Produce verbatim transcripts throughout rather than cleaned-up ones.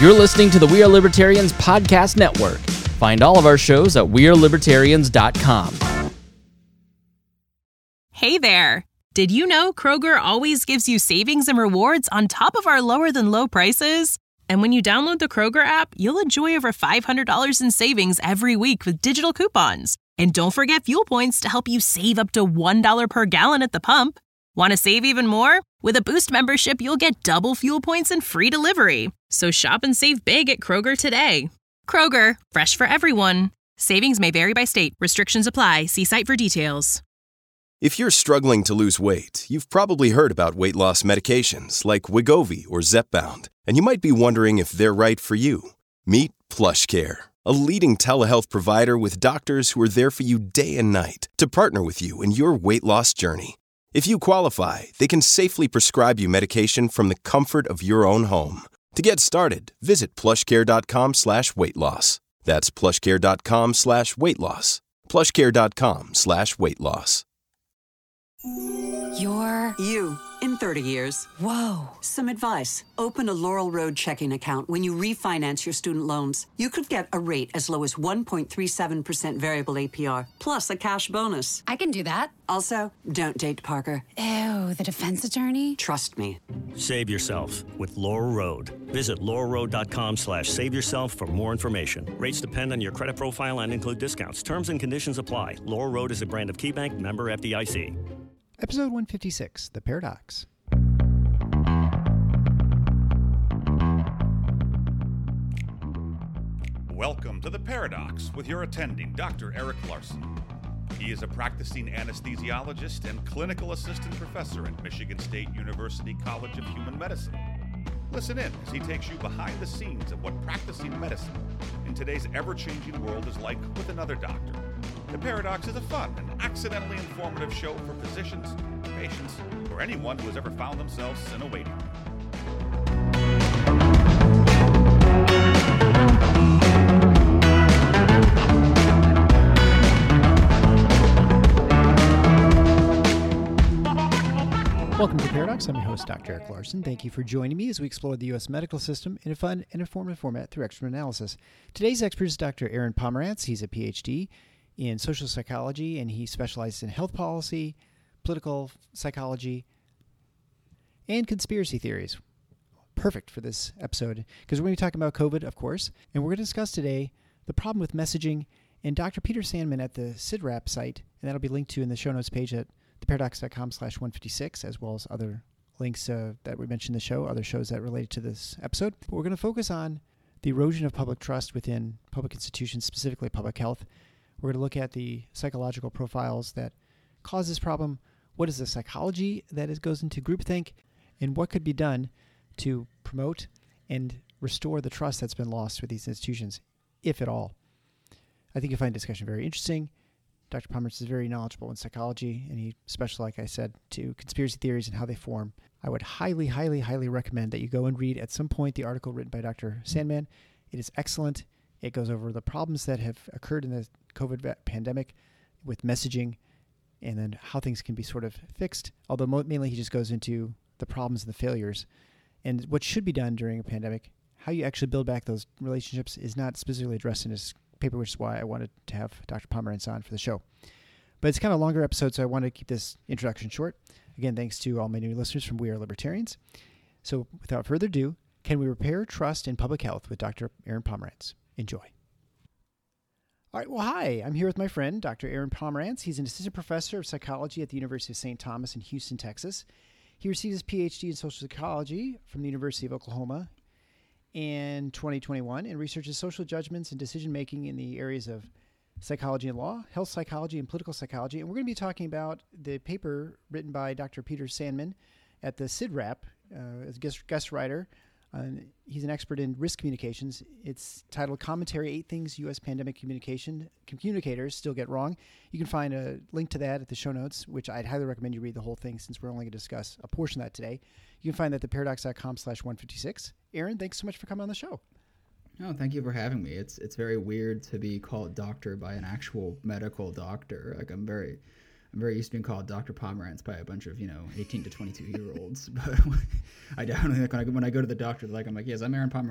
You're listening to the We Are Libertarians Podcast Network. Find all of our shows at we are libertarians dot com. Hey there! Did you know Kroger always gives you savings and rewards on top of our lower-than-low prices? And when you download the Kroger app, you'll enjoy over five hundred dollars in savings every week with digital coupons. And don't forget fuel points to help you save up to one dollar per gallon at the pump. Want to save even more? With a Boost membership, you'll get double fuel points and free delivery. So shop and save big at Kroger today. Kroger, fresh for everyone. Savings may vary by state. Restrictions apply. See site for details. If you're struggling to lose weight, you've probably heard about weight loss medications like Wegovy or Zepbound, and you might be wondering if they're right for you. Meet PlushCare, a leading telehealth provider with doctors who are there for you day and night to partner with you in your weight loss journey. If you qualify, they can safely prescribe you medication from the comfort of your own home. To get started, visit plushcare.com slash weight loss. That's plushcare.com slash weight loss. plushcare.com slash weight loss. You're... You, in thirty years. Whoa. Some advice. Open a Laurel Road checking account when you refinance your student loans. You could get a rate as low as one point three seven percent variable A P R, plus a cash bonus. I can do that. Also, don't date Parker. Ew, the defense attorney? Trust me. Save yourself with Laurel Road. Visit laurelroad.com slash save yourself for more information. Rates depend on your credit profile and include discounts. Terms and conditions apply. Laurel Road is a brand of KeyBank, member F D I C. Episode one fifty-six, The Paradox. Welcome to The Paradox with your attending, Doctor Eric Larson. He is a practicing anesthesiologist and clinical assistant professor at Michigan State University College of Human Medicine. Listen in as he takes you behind the scenes of what practicing medicine in today's ever-changing world is like with another doctor. The Paradox is a fun and accidentally informative show for physicians, patients, or anyone who has ever found themselves in a waiting room. Welcome to The Paradox. I'm your host, Doctor Eric Larson. Thank you for joining me as we explore the U S medical system in a fun and informative format through expert analysis. Today's expert is Doctor Aaron Pomerantz. He's a P H D in social psychology, and he specializes in health policy, political psychology, and conspiracy theories. Perfect for this episode, because we're going to be talking about COVID, of course, and we're going to discuss today the problem with messaging. And Doctor Peter Sandman at the C I D R A P site, and that'll be linked to in the show notes page at theparadox.com slash 156, as well as other links uh, that we mentioned in the show, other shows that related to this episode. But we're going to focus on the erosion of public trust within public institutions, specifically public health. We're going to look at the psychological profiles that cause this problem, what is the psychology that is, goes into groupthink, and what could be done to promote and restore the trust that's been lost with these institutions, if at all. I think you'll find the discussion very interesting. Doctor Pomerantz is very knowledgeable in psychology, and he specializes, like I said, to conspiracy theories and how they form. I would highly, highly, highly recommend that you go and read at some point the article written by Doctor Sandman. It is excellent. It goes over the problems that have occurred in the COVID pandemic with messaging, and then how things can be sort of fixed, although mainly he just goes into the problems and the failures. And what should be done during a pandemic, how you actually build back those relationships, is not specifically addressed in his paper, which is why I wanted to have Doctor Pomerantz on for the show. But it's kind of a longer episode, so I wanted to keep this introduction short. Again, thanks to all my new listeners from We Are Libertarians. So without further ado, can we repair trust in public health with Doctor Aaron Pomerantz? Enjoy. All right, well, hi. I'm here with my friend, Doctor Aaron Pomerantz. He's an assistant professor of psychology at the University of Saint Thomas in Houston, Texas. He received his P H D in social psychology from the University of Oklahoma in twenty twenty-one, and researches social judgments and decision-making in the areas of psychology and law, health psychology, and political psychology. And we're going to be talking about the paper written by Doctor Peter Sandman at the C I D R A P uh, as guest, guest writer. Uh, he's an expert in risk communications. It's titled Commentary, Eight Things U S Pandemic Communication Communicators Still Get Wrong. You can find a link to that at the show notes, which I'd highly recommend you read the whole thing since we're only going to discuss a portion of that today. You can find that at theparadox.com slash 156. Aaron, thanks so much for coming on the show. Oh, thank you for having me. It's it's very weird to be called doctor by an actual medical doctor. Like I'm very I'm very used to being called Doctor Pomerantz by a bunch of, you know, eighteen to twenty-two year olds. But I definitely, like when I, when I go to the doctor, like I'm like, yes, I'm Aaron Pomerantz.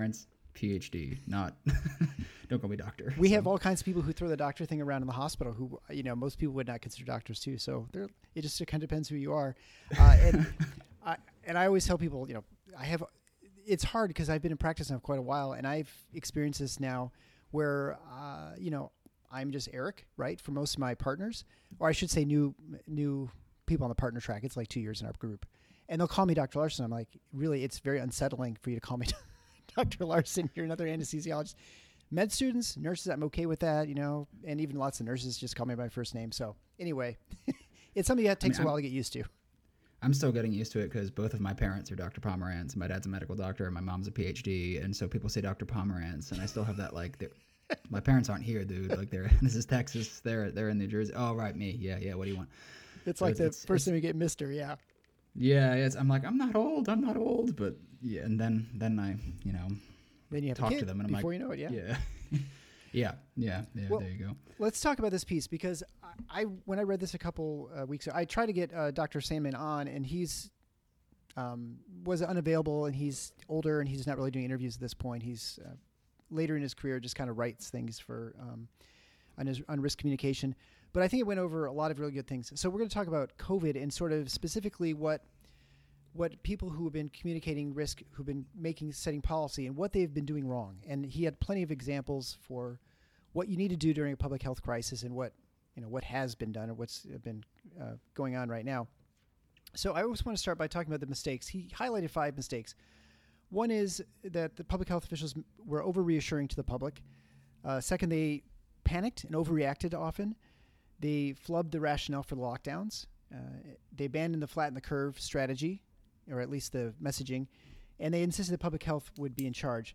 P H D, not don't call me doctor. We so. have all kinds of people who throw the doctor thing around in the hospital who, you know, most people would not consider doctors too. So they're, it just kind of depends who you are. Uh, and, I, and I always tell people, you know, I have, it's hard because I've been in practice now for quite a while, and I've experienced this now where, uh, you know, I'm just Eric, right, for most of my partners, or I should say new new people on the partner track. It's like two years in our group. And they'll call me Doctor Larson. I'm like, really, it's very unsettling for you to call me Doctor Larson. You're another anesthesiologist. Med students, nurses, I'm okay with that, you know, and even lots of nurses just call me by my first name. So anyway, it's something that takes I mean, a while I'm, to get used to. I'm still getting used to it because both of my parents are Doctor Pomerantz. My dad's a medical doctor and my mom's a P H D. And so people say Doctor Pomerantz, and I still have that, like, my parents aren't here, dude. Like, they're, this is Texas. They're, they're in New Jersey. Oh, right, me. Yeah, yeah, what do you want? It's so like it's, the it's, first time you get Mister, yeah. Yeah, it's, I'm like, I'm not old, I'm not old. But, yeah, and then, then I, you know, then you have talk a kid to them, and I'm before like, you know it, yeah. Yeah. Yeah, yeah, yeah. Well, there you go. Let's talk about this piece because I, I when I read this a couple uh, weeks ago, I tried to get uh, Doctor Sandman on, and he's um, was unavailable, and he's older, and he's not really doing interviews at this point. He's uh, later in his career, just kind of writes things for um, on his on risk communication. But I think it went over a lot of really good things. So we're going to talk about COVID and sort of specifically what what people who have been communicating risk, who've been making, setting policy, and what they've been doing wrong. And he had plenty of examples for what you need to do during a public health crisis and what, you know, what has been done or what's been uh, going on right now. So I always want to start by talking about the mistakes. He highlighted five mistakes. One is that the public health officials were over-reassuring to the public. Uh, second, they panicked and overreacted often. They flubbed the rationale for the lockdowns. Uh, they abandoned the flatten the curve strategy, or at least the messaging, and they insisted that public health would be in charge.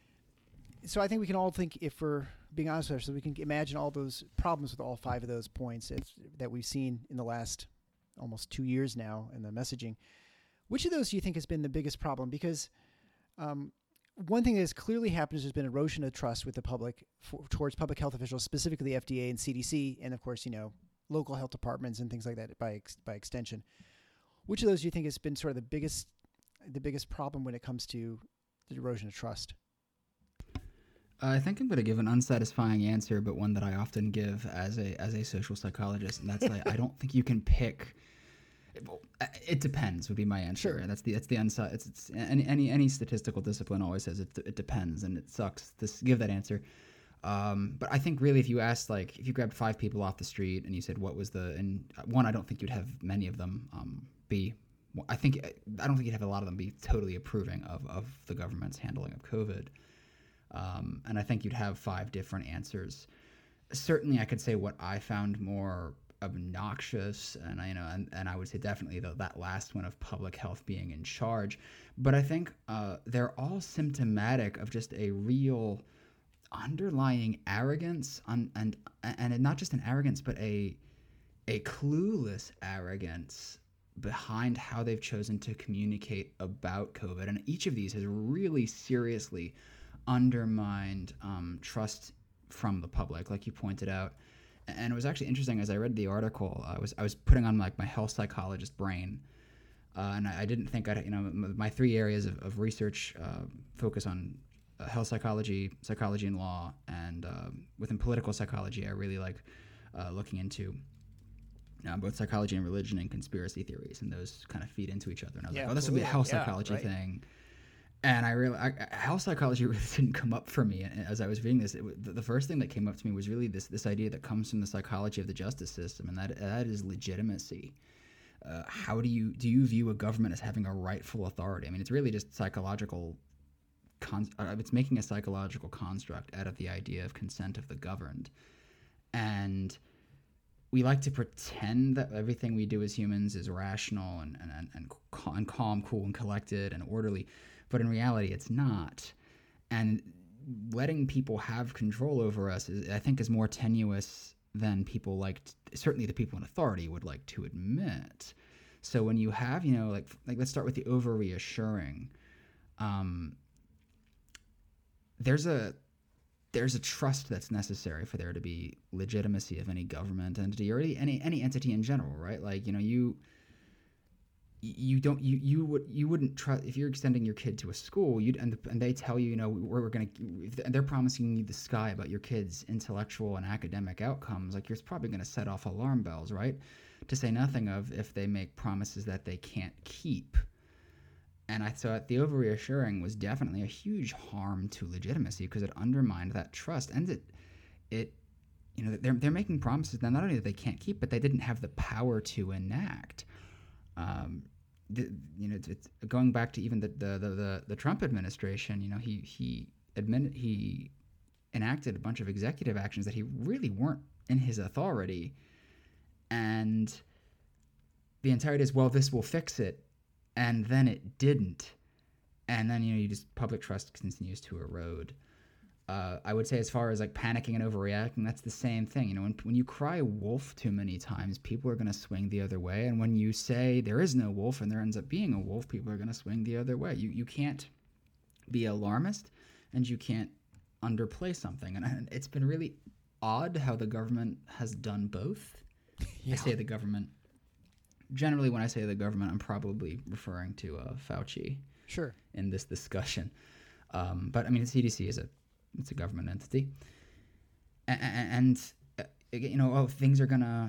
So I think we can all think, if we're being honest with ourselves, we can imagine all those problems with all five of those points that we've seen in the last almost two years now in the messaging. Which of those do you think has been the biggest problem? Because um, one thing that has clearly happened is there's been erosion of trust with the public for, towards public health officials, specifically the F D A and C D C, and of course, you know, local health departments and things like that by ex- by extension. Which of those do you think has been sort of the biggest the biggest problem when it comes to the erosion of trust? I think I'm going to give an unsatisfying answer, but one that I often give as a as a social psychologist, and that's like I don't think you can pick. It depends would be my answer. Sure. That's the that's the unsa- it's, it's any any any statistical discipline always says it it depends, and it sucks to give that answer. Um, but I think really if you asked, like, if you grabbed five people off the street and you said what was the and one, I don't think you'd have many of them. Um, B, I think I don't think you'd have a lot of them be totally approving of, of the government's handling of COVID. Um, and I think you'd have five different answers. Certainly, I could say what I found more obnoxious, and I you know, and, and I would say definitely the, that last one of public health being in charge. But I think uh, they're all symptomatic of just a real underlying arrogance, on, and and not just an arrogance, but a a clueless arrogance behind how they've chosen to communicate about COVID. And each of these has really seriously undermined um, trust from the public, like you pointed out. And it was actually interesting, as I read the article, I was I was putting on like my health psychologist brain, uh, and I, I didn't think I, you know, my three areas of, of research uh, focus on uh, health psychology, psychology and law, and uh, within political psychology, I really like uh, looking into uh, both psychology and religion and conspiracy theories, and those kind of feed into each other. And I was yeah, like, oh, this will be a health yeah, psychology right. thing. And I really, I, health psychology really didn't come up for me. And as I was reading this, it, the, the first thing that came up to me was really this this idea that comes from the psychology of the justice system, and that that is legitimacy. Uh, how do you do you view a government as having a rightful authority? I mean, it's really just psychological. Con- uh, it's making a psychological construct out of the idea of consent of the governed, and we like to pretend that everything we do as humans is rational and and and, and, cal- and calm, cool, and collected and orderly. But in reality, it's not. And letting people have control over us, is, I think, is more tenuous than people like, to, certainly the people in authority would like to admit. So when you have, you know, like, like let's start with the over-reassuring. Um, there's a there's a trust that's necessary for there to be legitimacy of any government entity or any any entity in general, right? Like, you know, you... you don't you you would you wouldn't trust if you're extending your kid to a school you'd and, the, and they tell you you know we're, we're gonna and they're promising you the sky about your kid's intellectual and academic outcomes. Like, you're probably going to set off alarm bells, right? To say nothing of if they make promises that they can't keep. And I thought the over reassuring was definitely a huge harm to legitimacy, because it undermined that trust. And it it you know they're they're making promises that not only that they can't keep, but they didn't have the power to enact. Um, the, you know, it's, it's going back to even the, the, the, the, the Trump administration. You know, he he admitted he enacted a bunch of executive actions that he really weren't in his authority, and the entirety is, well, this will fix it, and then it didn't, and then you know, you just public trust continues to erode. Uh, I would say, as far as like panicking and overreacting, that's the same thing. You know, when when you cry wolf too many times, people are going to swing the other way. And when you say there is no wolf and there ends up being a wolf, people are going to swing the other way. You you can't be alarmist, and you can't underplay something. And, and it's been really odd how the government has done both. Yeah. I say the government. Generally, when I say the government, I'm probably referring to uh, Fauci. Sure. In this discussion, um, but I mean, the C D C is a It's a government entity, and, and uh, you know, oh, things are gonna.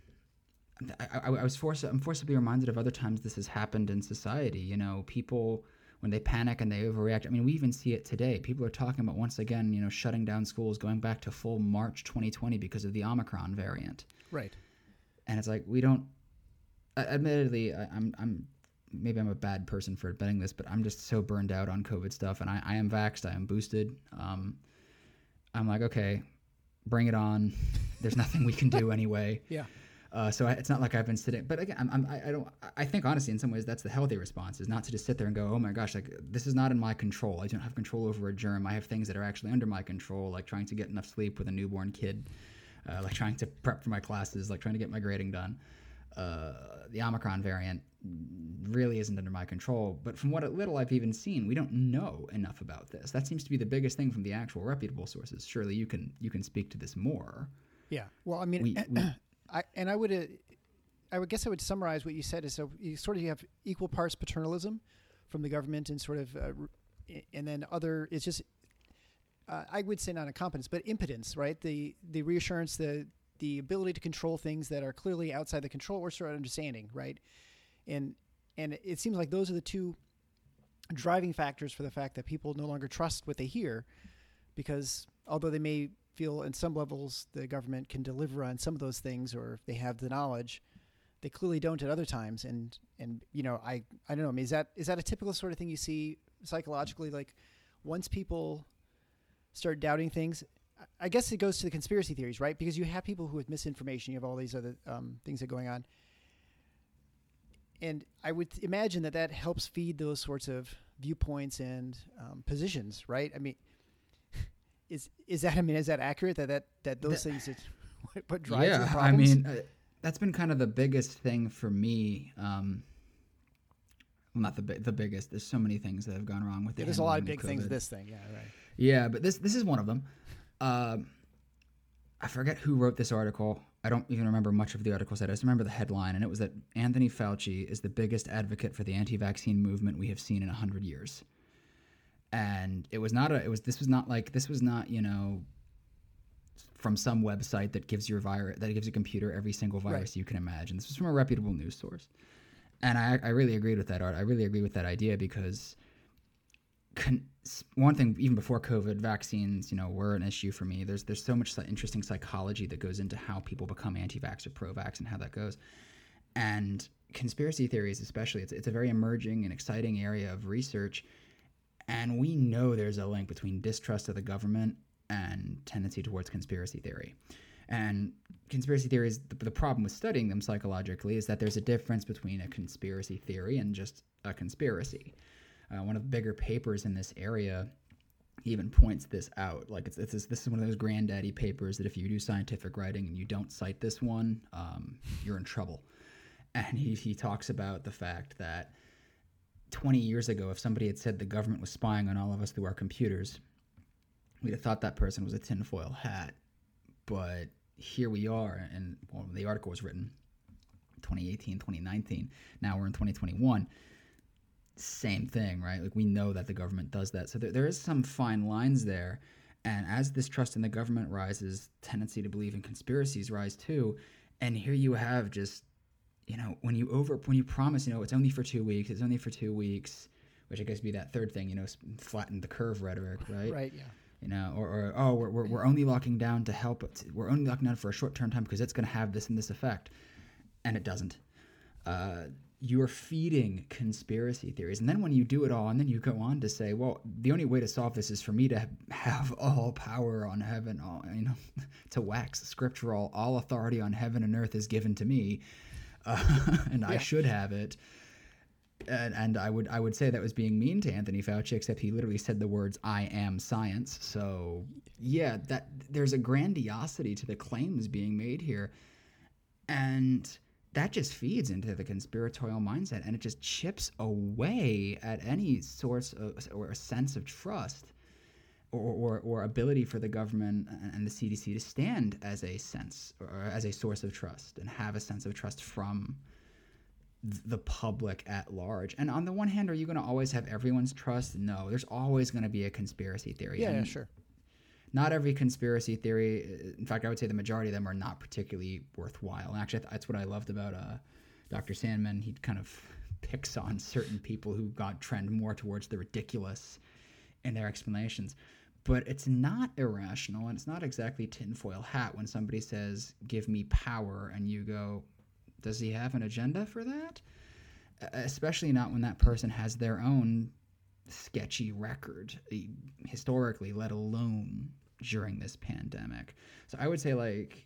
I, I, I was forced. I'm forcibly reminded of other times this has happened in society. You know, people when they panic and they overreact. I mean, we even see it today. People are talking about once again, you know, shutting down schools, going back to full March twenty twenty because of the Omicron variant. Right. And it's like we don't. Uh, admittedly, I, I'm I'm. Maybe I'm a bad person for admitting this, but I'm just so burned out on COVID stuff. And I, I am vaxxed. I am boosted. Um, I'm like, okay, bring it on. There's nothing we can do anyway. Yeah. Uh, so I, it's not like I've been sitting. But again, I'm, I'm, I don't. I think honestly, in some ways, that's the healthy response: is not to just sit there and go, "Oh my gosh, like this is not in my control. I don't have control over a germ. I have things that are actually under my control, like trying to get enough sleep with a newborn kid, uh, like trying to prep for my classes, like trying to get my grading done." Uh, the Omicron variant really isn't under my control, but from what little I've even seen, we don't know enough about this. That seems to be the biggest thing from the actual reputable sources. Surely you can you can speak to this more. Yeah. Well, I mean, we, we, I and I would, uh, I would guess I would summarize what you said is so you sort of you have equal parts paternalism from the government and sort of, uh, and then other. It's just, uh, I would say not incompetence, but impotence, right? The the reassurance, the the ability to control things that are clearly outside the control or sort of understanding, right? And and it seems like those are the two driving factors for the fact that people no longer trust what they hear, because although they may feel in some levels the government can deliver on some of those things or they have the knowledge, they clearly don't at other times. And and you know, I I don't know. I mean, is that is that a typical sort of thing you see psychologically? Like once people start doubting things, I guess it goes to the conspiracy theories, right? Because you have people who have misinformation. You have all these other um, things that are going on. And I would imagine that that helps feed those sorts of viewpoints and um, positions, right? I mean, is is that I mean is that accurate that that, that those that, things is what, what drives yeah, the problems? I mean uh, that's been kind of the biggest thing for me. Um, well, not the the biggest. There's so many things that have gone wrong with yeah, it. There's a lot of big COVID. things. This thing, yeah, right. Yeah, but this this is one of them. Uh, I forget who wrote this article. I don't even remember much of the article said. I just remember the headline, and it was that Anthony Fauci is the biggest advocate for the anti-vaccine movement we have seen in a hundred years. And it was not a. It was this was not like this was not you know. From some website that gives your virus that gives a computer every single virus right. you can imagine. This was from a reputable news source, and I, I really agreed with that art. I really agree with that idea because. Con- one thing, even before COVID, vaccines, you know, were an issue for me. There's there's so much interesting psychology that goes into how people become anti-vax or pro-vax and how that goes. And conspiracy theories, especially, it's it's a very emerging and exciting area of research. And we know there's a link between distrust of the government and tendency towards conspiracy theory. And conspiracy theories, the, the problem with studying them psychologically is that there's a difference between a conspiracy theory and just a conspiracy. Uh, one of the bigger papers in this area even points this out. Like it's, it's this, this is one of those granddaddy papers that if you do scientific writing and you don't cite this one, um, you're in trouble. And he, he talks about the fact that twenty years ago, if somebody had said the government was spying on all of us through our computers, we'd have thought that person was a tinfoil hat. But here we are, and well, the article was written twenty eighteen, twenty nineteen. Now we're in twenty twenty-one. Same thing, right? Like we know that the government does that. So there, there is some fine lines there. And as this trust in the government rises, tendency to believe in conspiracies rise too. And here you have just, you know, when you over when you promise, you know, it's only for two weeks, it's only for two weeks, which I guess would be that third thing, you know, flatten the curve rhetoric, right? Right. Yeah. You know, or, or oh, we're, we're we're only locking down to help. We're only locking down for a short term time because it's going to have this and this effect, and it doesn't. Uh, you're feeding conspiracy theories. And then when you do it all, and then you go on to say, well, the only way to solve this is for me to have all power on heaven, all, you know, to wax scriptural, all authority on heaven and earth is given to me, uh, and yeah. I should have it. And, and I would I would say that was being mean to Anthony Fauci, except he literally said the words, I am science. So, yeah, that there's a grandiosity to the claims being made here. And that just feeds into the conspiratorial mindset, and it just chips away at any source of, or a sense of trust or, or, or ability for the government and the C D C to stand as a sense or as a source of trust and have a sense of trust from the public at large. And on the one hand, are you going to always have everyone's trust? No, there's always going to be a conspiracy theory. Yeah, and yeah, sure. Not every conspiracy theory, in fact, I would say the majority of them are not particularly worthwhile. And actually, that's what I loved about uh, Doctor Sandman. He kind of picks on certain people who got trend more towards the ridiculous in their explanations. But it's not irrational, and it's not exactly tinfoil hat when somebody says, give me power, and you go, does he have an agenda for that? Especially not when that person has their own sketchy record historically, let alone during this pandemic. So I would say, like,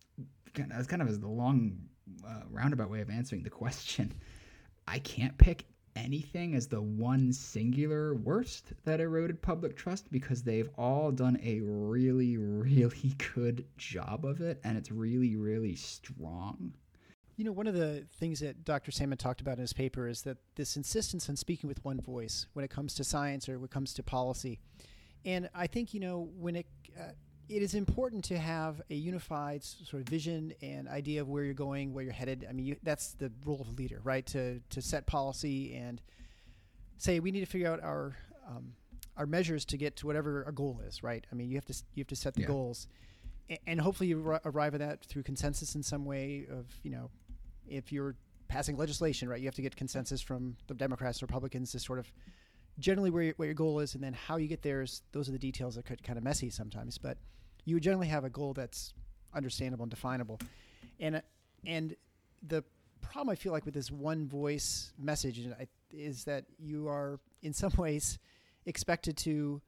as kind of as the long uh, roundabout way of answering the question, I can't pick anything as the one singular worst that eroded public trust, because they've all done a really, really good job of it, and it's really, really strong. You know, one of the things that Doctor Sandman talked about in his paper is that this insistence on speaking with one voice when it comes to science or when it comes to policy. And I think, you know, when it uh, it is important to have a unified sort of vision and idea of where you're going, where you're headed. I mean, you, that's the role of a leader, right? To to set policy and say we need to figure out our um, our measures to get to whatever our goal is, right? I mean, you have to you have to set the yeah. goals, and, and hopefully you ar- arrive at that through consensus in some way. Of you know, if you're passing legislation, right, you have to get consensus from the Democrats, Republicans to sort of generally where your, where your goal is, and then how you get there is those are the details that could kind of messy sometimes, but you would generally have a goal that's understandable and definable. And and the problem I feel like with this one voice message is that you are in some ways expected to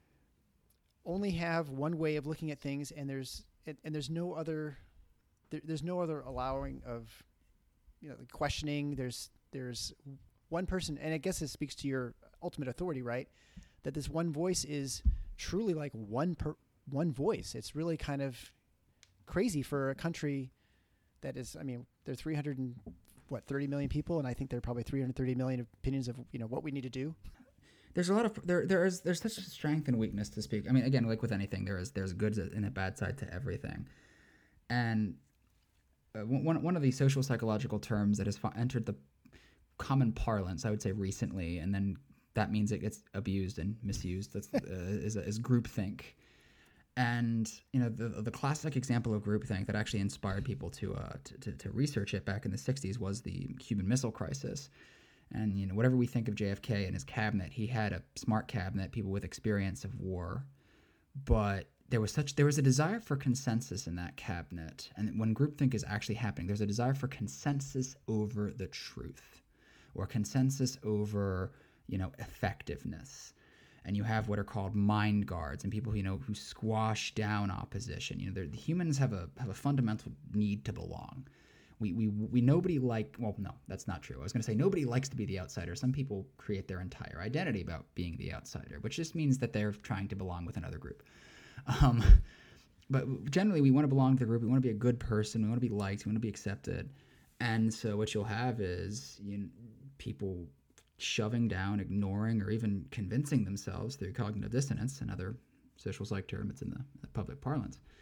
only have one way of looking at things, and there's and, and there's no other there, there's no other allowing of you know questioning. There's there's one person, and I guess it speaks to your ultimate authority, right? That this one voice is truly like one per one voice. It's really kind of crazy for a country that is, I mean, there are three hundred and what, thirty million people, and I think there are probably three hundred thirty million opinions of, you know, what we need to do. There's a lot of there. There is there's such strength and weakness to speak. I mean, again, like with anything, there is there's a good and a bad side to everything. And uh, one one of the social psychological terms that has entered the common parlance, I would say recently, and then that means it gets abused and misused. That's uh, is is groupthink. And you know the the classic example of groupthink that actually inspired people to, uh, to to to research it back in the sixties was the Cuban Missile Crisis. And you know whatever we think of J F K and his cabinet, he had a smart cabinet, people with experience of war, but there was such there was a desire for consensus in that cabinet. And when groupthink is actually happening, there's a desire for consensus over the truth, or consensus over you know effectiveness. And you have what are called mind guards, and people you know who squash down opposition. You know, the humans have a have a fundamental need to belong. We we we nobody like well no that's not true. I was going to say nobody likes to be the outsider. Some people create their entire identity about being the outsider, which just means that they're trying to belong with another group. Um, but generally, we want to belong to the group. We want to be a good person. We want to be liked. We want to be accepted. And so what you'll have is you know, people shoving down, ignoring, or even convincing themselves through cognitive dissonance, another social psych term that's in the, the public parlance,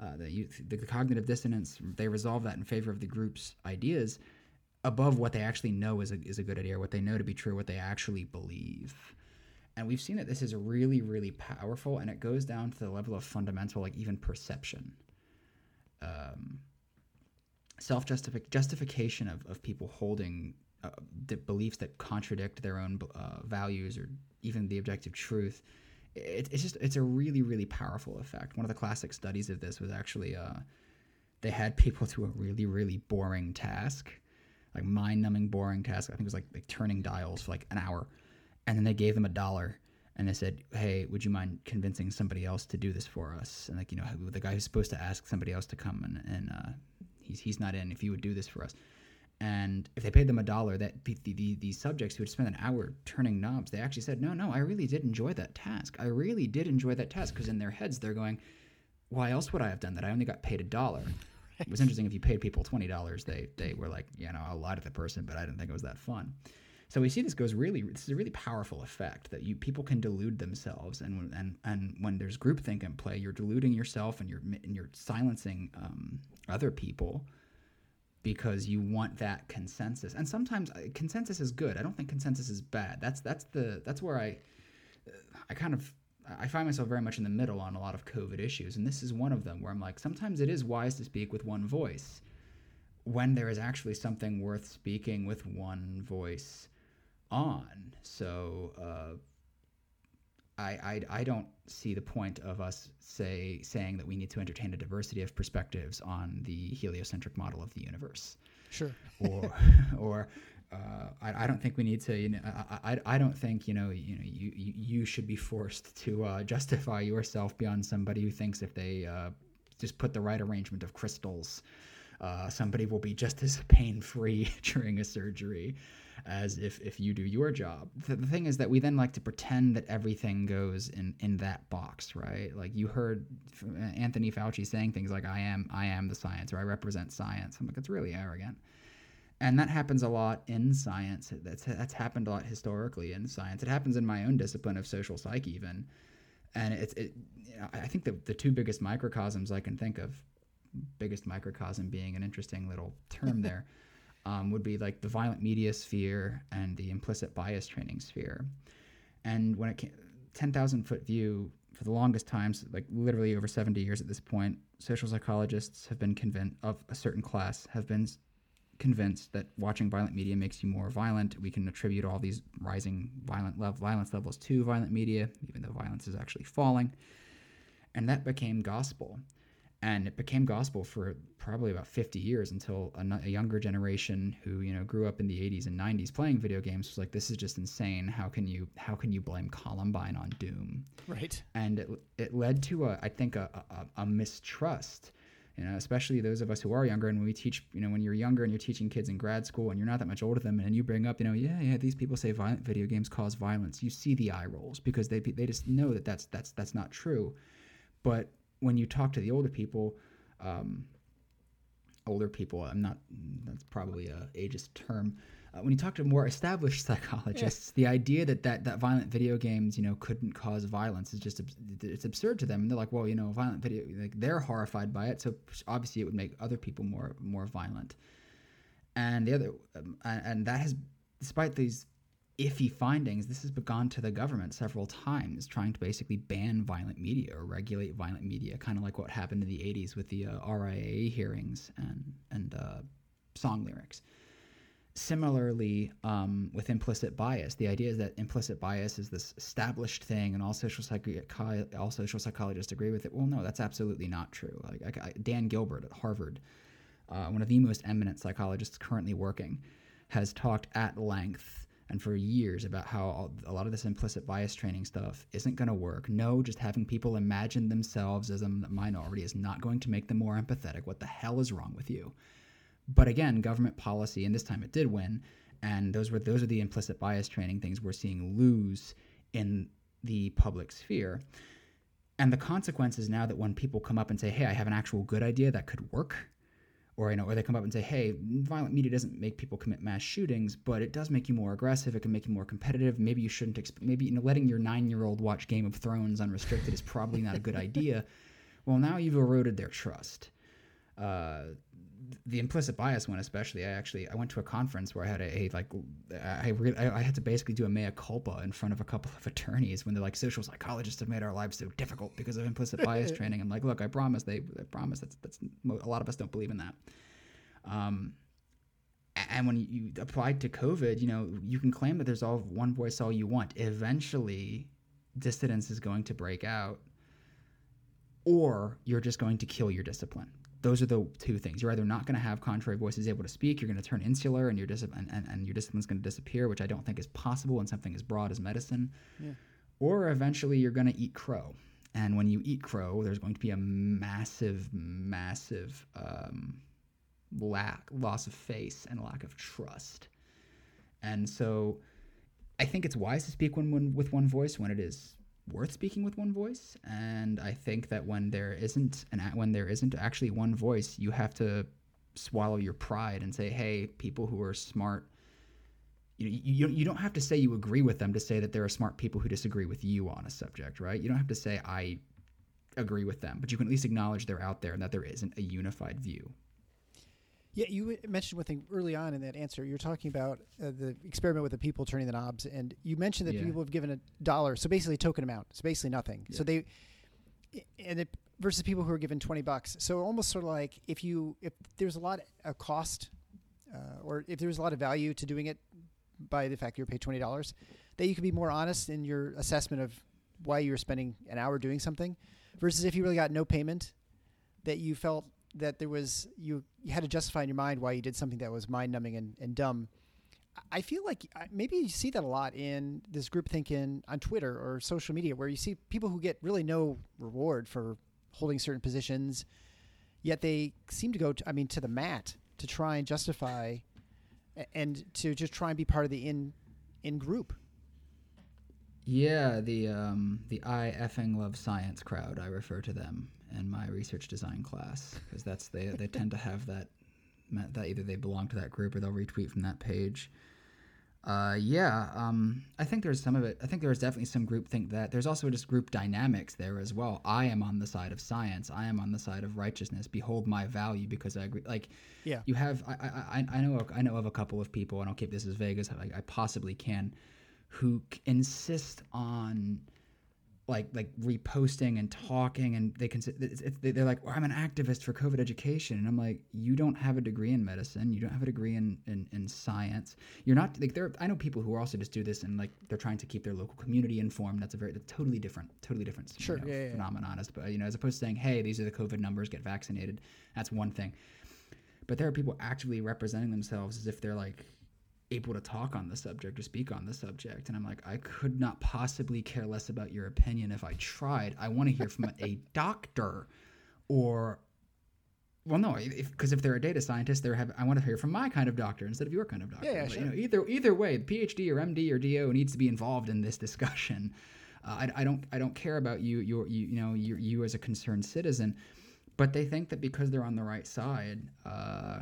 uh, the, you, the cognitive dissonance, they resolve that in favor of the group's ideas above what they actually know is a, is a good idea, or what they know to be true, what they actually believe. And we've seen that this is really, really powerful, and it goes down to the level of fundamental, like even perception. Um, self-justification justification of, of people holding uh, the beliefs that contradict their own uh, values or even the objective truth. It, it's just, it's a really, really powerful effect. One of the classic studies of this was actually, uh, they had people do a really, really boring task, like mind-numbing boring task. I think it was like, like turning dials for like an hour. And then they gave them a dollar and they said, hey, would you mind convincing somebody else to do this for us? And like, you know, the guy who's supposed to ask somebody else to come and, and uh, he's, he's not in, if you would do this for us. And if they paid them a dollar, that the, the, the, these subjects who had spent an hour turning knobs, they actually said, no, no, I really did enjoy that task. I really did enjoy that task. Because in their heads, they're going, why else would I have done that? I only got paid a dollar. It was interesting. If you paid people twenty dollars, they they were like, you know, I'll lie to the person, but I didn't think it was that fun. So we see this goes really, this is a really powerful effect that you people can delude themselves, and and and when there's groupthink in play, you're deluding yourself and you're and you're silencing um, other people because you want that consensus. And sometimes uh, consensus is good. I don't think consensus is bad. That's that's the that's where I I kind of I find myself very much in the middle on a lot of COVID issues, and this is one of them where I'm like, sometimes it is wise to speak with one voice when there is actually something worth speaking with one voice on. So uh, I, I I don't see the point of us say saying that we need to entertain a diversity of perspectives on the heliocentric model of the universe. Sure. or or uh, I, I don't think we need to. You know, I, I I don't think you know you know you you, you should be forced to uh, justify yourself beyond somebody who thinks if they uh, just put the right arrangement of crystals, uh, somebody will be just as pain-free during a surgery as if, if you do your job. The, the thing is that we then like to pretend that everything goes in, in that box, right? Like you heard Anthony Fauci saying things like, I am I am the science, or I represent science. I'm like, it's really arrogant. And that happens a lot in science. That's, that's happened a lot historically in science. It happens in my own discipline of social psych even. And it's, it, you know, I think the, the two biggest microcosms I can think of, biggest microcosm being an interesting little term there, Um, would be like the violent media sphere and the implicit bias training sphere. And when it came, ten thousand foot view, for the longest times, like literally over seventy years at this point, social psychologists have been convinced, of a certain class, have been convinced that watching violent media makes you more violent. We can attribute all these rising violent lev- violence levels to violent media, even though violence is actually falling. And that became gospel. And it became gospel for probably about fifty years until a, a younger generation who, you know, grew up in the eighties and nineties playing video games was like, this is just insane. How can you how can you blame Columbine on Doom? Right. And it, it led to, a, I think, a, a, a mistrust, you know, especially those of us who are younger. And when we teach, you know, when you're younger and you're teaching kids in grad school and you're not that much older than them, and you bring up, you know, yeah, yeah, these people say violent video games cause violence. You see the eye rolls because they they just know that that's that's that's not true. But when you talk to the older people, um, older people, I'm not, that's probably a ageist term. Uh, when you talk to more established psychologists, yeah. the idea that, that that violent video games, you know, couldn't cause violence is just, it's absurd to them. And they're like, well, you know, violent video, like they're horrified by it. So obviously it would make other people more, more violent. And the other, um, and, and that has, despite these iffy findings, this has gone to the government several times, trying to basically ban violent media or regulate violent media, kind of like what happened in the eighties with the uh, R I A A hearings and and uh, song lyrics. Similarly, um, with implicit bias, the idea is that implicit bias is this established thing, and all social psych- all social psychologists agree with it. Well, no, that's absolutely not true. Like I, I, Dan Gilbert at Harvard, uh, one of the most eminent psychologists currently working, has talked at length and for years about how a lot of this implicit bias training stuff isn't going to work. No, just having people imagine themselves as a minority is not going to make them more empathetic. What the hell is wrong with you? But again, government policy, and this time it did win, and those were those are the implicit bias training things we're seeing lose in the public sphere. And the consequences now that when people come up and say, hey, I have an actual good idea that could work, or, you know, or they come up and say, hey, violent media doesn't make people commit mass shootings, but it does make you more aggressive. It can make you more competitive. Maybe you shouldn't, exp- maybe, you know, letting your nine-year-old watch Game of Thrones unrestricted is probably not a good idea. Well, now you've eroded their trust. Uh, the implicit bias one, especially. I actually I went to a conference where I had a, a like I re- I had to basically do a mea culpa in front of a couple of attorneys when they're like, social psychologists have made our lives so difficult because of implicit bias training. I'm like, look, I promise they I promise that's that's a lot of us don't believe in that. Um, and when you applied to COVID, you know, you can claim that there's all one voice all you want. Eventually, dissidence is going to break out, or you're just going to kill your discipline. Those are the two things. You're either not going to have contrary voices able to speak, you're going to turn insular, and your discipline and, and your discipline's going to disappear, which I don't think is possible in something as broad as medicine. Yeah. Or eventually you're going to eat crow. And when you eat crow, there's going to be a massive, massive um, lack, loss of face and lack of trust. And so I think it's wise to speak when, when, with one voice when it is worth speaking with one voice, and I think that when there isn't an when there isn't actually one voice, you have to swallow your pride and say, hey, people who are smart, you you you don't have to say you agree with them to say that there are smart people who disagree with you on a subject, right? You don't have to say I agree with them, but you can at least acknowledge they're out there and that there isn't a unified view. Yeah, you mentioned one thing early on in that answer. You're talking about uh, the experiment with the people turning the knobs, and you mentioned that yeah. people have given a dollar, so basically a token amount. It's basically nothing. Yeah. So they, and it, versus people who are given twenty bucks. So almost sort of like if you if there's a lot of cost, uh, or if there's a lot of value to doing it by the fact you're paid twenty dollars, that you can be more honest in your assessment of why you're spending an hour doing something, versus if you really got no payment, that you felt that there was you, you had to justify in your mind why you did something that was mind-numbing and, and dumb. I feel like maybe you see that a lot in this group thinking on Twitter or social media, where you see people who get really no reward for holding certain positions, yet they seem to go to, I mean, to the mat to try and justify and to just try and be part of the in in group. Yeah, the um, the I effing love science crowd, I refer to them in my research design class, because that's they they tend to have that that either they belong to that group or they'll retweet from that page. Uh, yeah, um, I think there's some of it. I think there's definitely some groupthink that there's also just group dynamics there as well. I am on the side of science. I am on the side of righteousness. Behold my value because I agree. Like, yeah, you have. I I I know I know of a couple of people, and I'll keep this as vague as I, I possibly can, who insist on like like reposting and talking, and they can it's, it's, they're like, well, I'm an activist for COVID education, and I'm like, you don't have a degree in medicine, you don't have a degree in, in, in science, you're not like there. I know people who also just do this and like they're trying to keep their local community informed. That's a very that's totally different, totally different sure, you know, yeah, yeah, phenomenon. As you know, as opposed to saying, hey, these are the COVID numbers, get vaccinated. That's one thing, but there are people actually representing themselves as if they're like able to talk on the subject or speak on the subject, and I'm like, I could not possibly care less about your opinion if I tried. I want to hear from a doctor, or well, no, because if, if they're a data scientist, they're have I want to hear from my kind of doctor instead of your kind of doctor. Yeah, yeah, but, sure. You know, either either way, PhD or M D or D O needs to be involved in this discussion. Uh, I, I don't I don't care about you your you you know you you as a concerned citizen, but they think that because they're on the right side, Uh,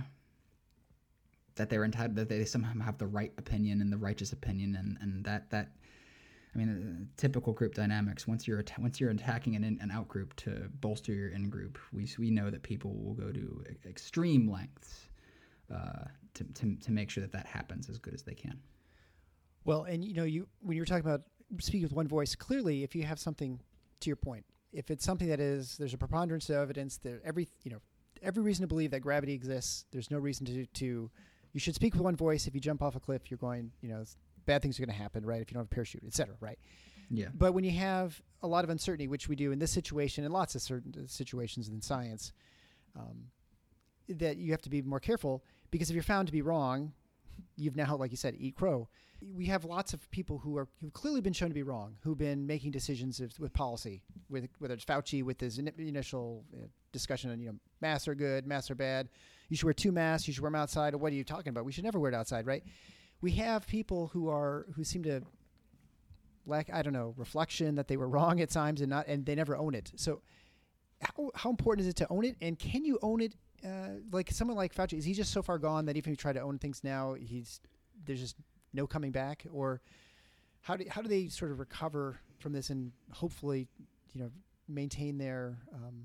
that they're entitled, that they somehow have the right opinion and the righteous opinion, and, and that that, I mean, uh, typical group dynamics. Once you're att- once you're attacking an in, an out group to bolster your in group, we we know that people will go to extreme lengths uh, to, to to make sure that that happens as good as they can. Well, and you know, you when you're talking about speaking with one voice, clearly, if you have something, to your point, if it's something that is there's a preponderance of evidence, there every you know every reason to believe that gravity exists. There's no reason to to You should speak with one voice. If you jump off a cliff, you're going, you know, bad things are going to happen, right? If you don't have a parachute, et cetera, right? Yeah. But when you have a lot of uncertainty, which we do in this situation and lots of certain situations in science, um, that you have to be more careful, because if you're found to be wrong, you've now, like you said, eat crow. We have lots of people who are who've clearly been shown to be wrong, who've been making decisions of, with policy, with whether it's Fauci with his in, initial uh, discussion on, you know, masks are good, masks are bad. You should wear two masks. You should wear them outside. What are you talking about? We should never wear it outside, right? We have people who are who seem to lack, I don't know, reflection that they were wrong at times and not, and they never own it. So, how how important is it to own it? And can you own it? Uh, like someone like Fauci, is he just so far gone that even if you try to own things now, he's there's just no coming back? Or how do how do they sort of recover from this and hopefully, you know, maintain their um,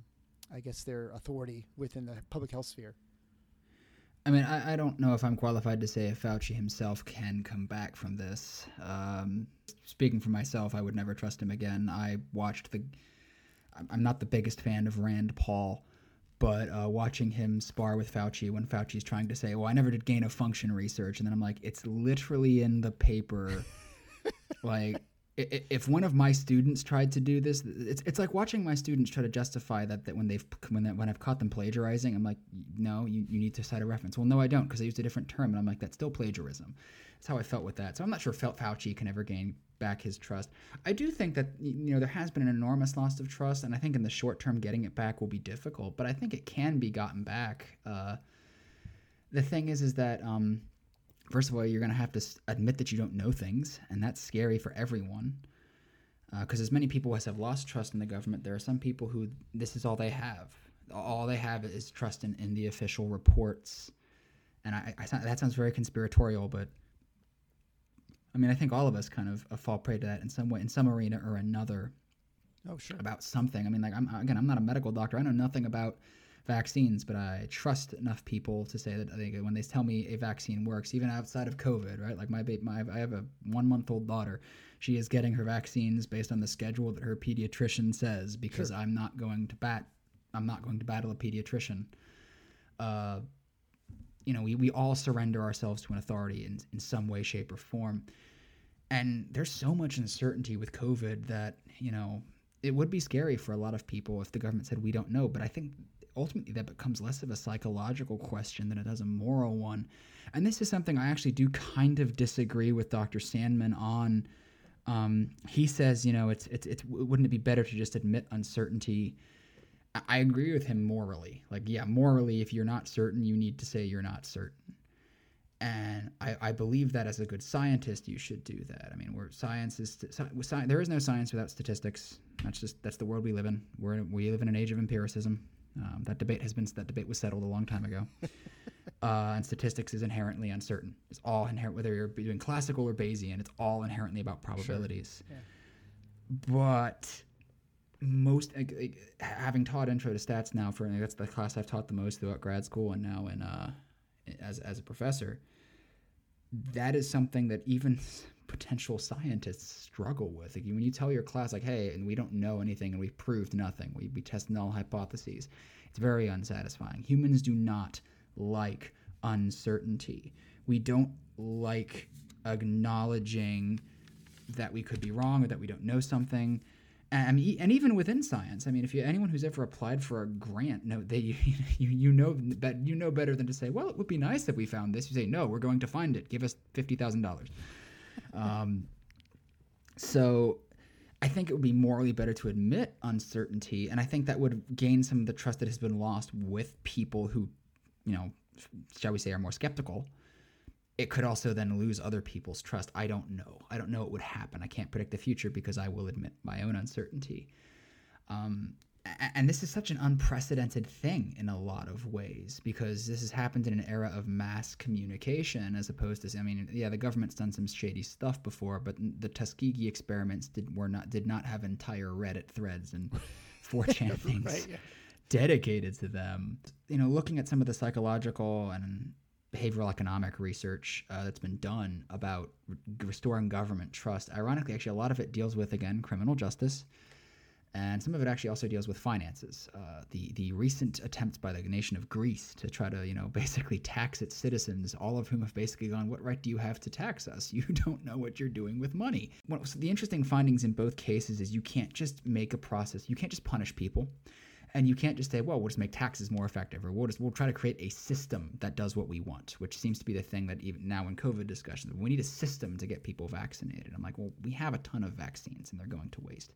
I guess, their authority within the public health sphere. I mean, I, I don't know if I'm qualified to say if Fauci himself can come back from this. Um, speaking for myself, I would never trust him again. I watched the... I'm not the biggest fan of Rand Paul, but uh, watching him spar with Fauci when Fauci's trying to say, well, I never did gain of function research. And then I'm like, it's literally in the paper. Like... If one of my students tried to do this, it's it's like watching my students try to justify that, that when they've when they, when I've caught them plagiarizing, I'm like, no, you, you need to cite a reference. Well, no, I don't, because I used a different term, and I'm like, that's still plagiarism. That's how I felt with that. So I'm not sure Fauci can ever gain back his trust. I do think that, you know, there has been an enormous loss of trust, and I think in the short term getting it back will be difficult, but I think it can be gotten back. Uh, the thing is, is that. Um, First of all, you're going to have to admit that you don't know things, and that's scary for everyone. Because uh, as many people as have lost trust in the government, there are some people who this is all they have. All they have is trust in, in the official reports. And I, I, that sounds very conspiratorial, but I mean, I think all of us kind of uh, fall prey to that in some way, in some arena or another. Oh, sure. About something. I mean, like, I'm again, I'm not a medical doctor. I know nothing about vaccines, but I trust enough people to say that I think when they tell me a vaccine works, even outside of COVID, right? Like my, ba- my I have a one month old daughter. She is getting her vaccines based on the schedule that her pediatrician says, because sure. I'm not going to bat. I'm not going to battle a pediatrician. Uh, you know, we, we all surrender ourselves to an authority in, in some way, shape, or form. And there's so much uncertainty with COVID that, you know, it would be scary for a lot of people if the government said, we don't know. But I think ultimately that becomes less of a psychological question than it does a moral one. And this is something I actually do kind of disagree with Doctor Sandman on. Um, he says, you know, it's, it's, it's, wouldn't it be better to just admit uncertainty? I, I agree with him morally. Like, yeah, morally, if you're not certain, you need to say you're not certain. And I, I believe that as a good scientist, you should do that. I mean, we're science is sci- there is no science without statistics. That's just that's the world we live in. We're we live in an age of empiricism. Um, that debate has been that debate was settled a long time ago. uh, and statistics is inherently uncertain. It's all inherent, whether you're doing classical or Bayesian. It's all inherently about probabilities. Sure. Yeah. But most, like, like, having taught Intro to Stats now for that's the class I've taught the most throughout grad school, and now in uh, as as a professor, that is something that even potential scientists struggle with. Like, when you tell your class, like, hey, and we don't know anything and we've proved nothing, we, we test null hypotheses, it's very unsatisfying. Humans do not like uncertainty. We don't like acknowledging that we could be wrong or that we don't know something. And, I mean, and even within science, I mean, if you anyone who's ever applied for a grant, no, they you, you you know that you know better than to say, well, it would be nice if we found this. You say, no, we're going to find it. Give us fifty thousand dollars. Um, so I think it would be morally better to admit uncertainty, and I think that would gain some of the trust that has been lost with people who, you know, shall we say, are more skeptical. It could also then lose other people's trust. I don't know. I don't know what would happen. I can't predict the future because I will admit my own uncertainty. Um, and this is such an unprecedented thing in a lot of ways, because this has happened in an era of mass communication as opposed to, I mean, yeah, the government's done some shady stuff before, but the Tuskegee experiments did were not did not have entire Reddit threads and four chan things right, yeah. dedicated to them. You know, looking at some of the psychological and behavioral economic research uh, that's been done about re- restoring government trust, ironically, actually, a lot of it deals with, again, criminal justice. And some of it actually also deals with finances. Uh, the the recent attempts by the nation of Greece to try to, you know, basically tax its citizens, all of whom have basically gone, what right do you have to tax us? You don't know what you're doing with money. Well, so the interesting findings in both cases is you can't just make a process. You can't just punish people. And you can't just say, well, we'll just make taxes more effective, or we'll just we'll try to create a system that does what we want, which seems to be the thing that even now in COVID discussions, we need a system to get people vaccinated. I'm like, well, we have a ton of vaccines and they're going to waste.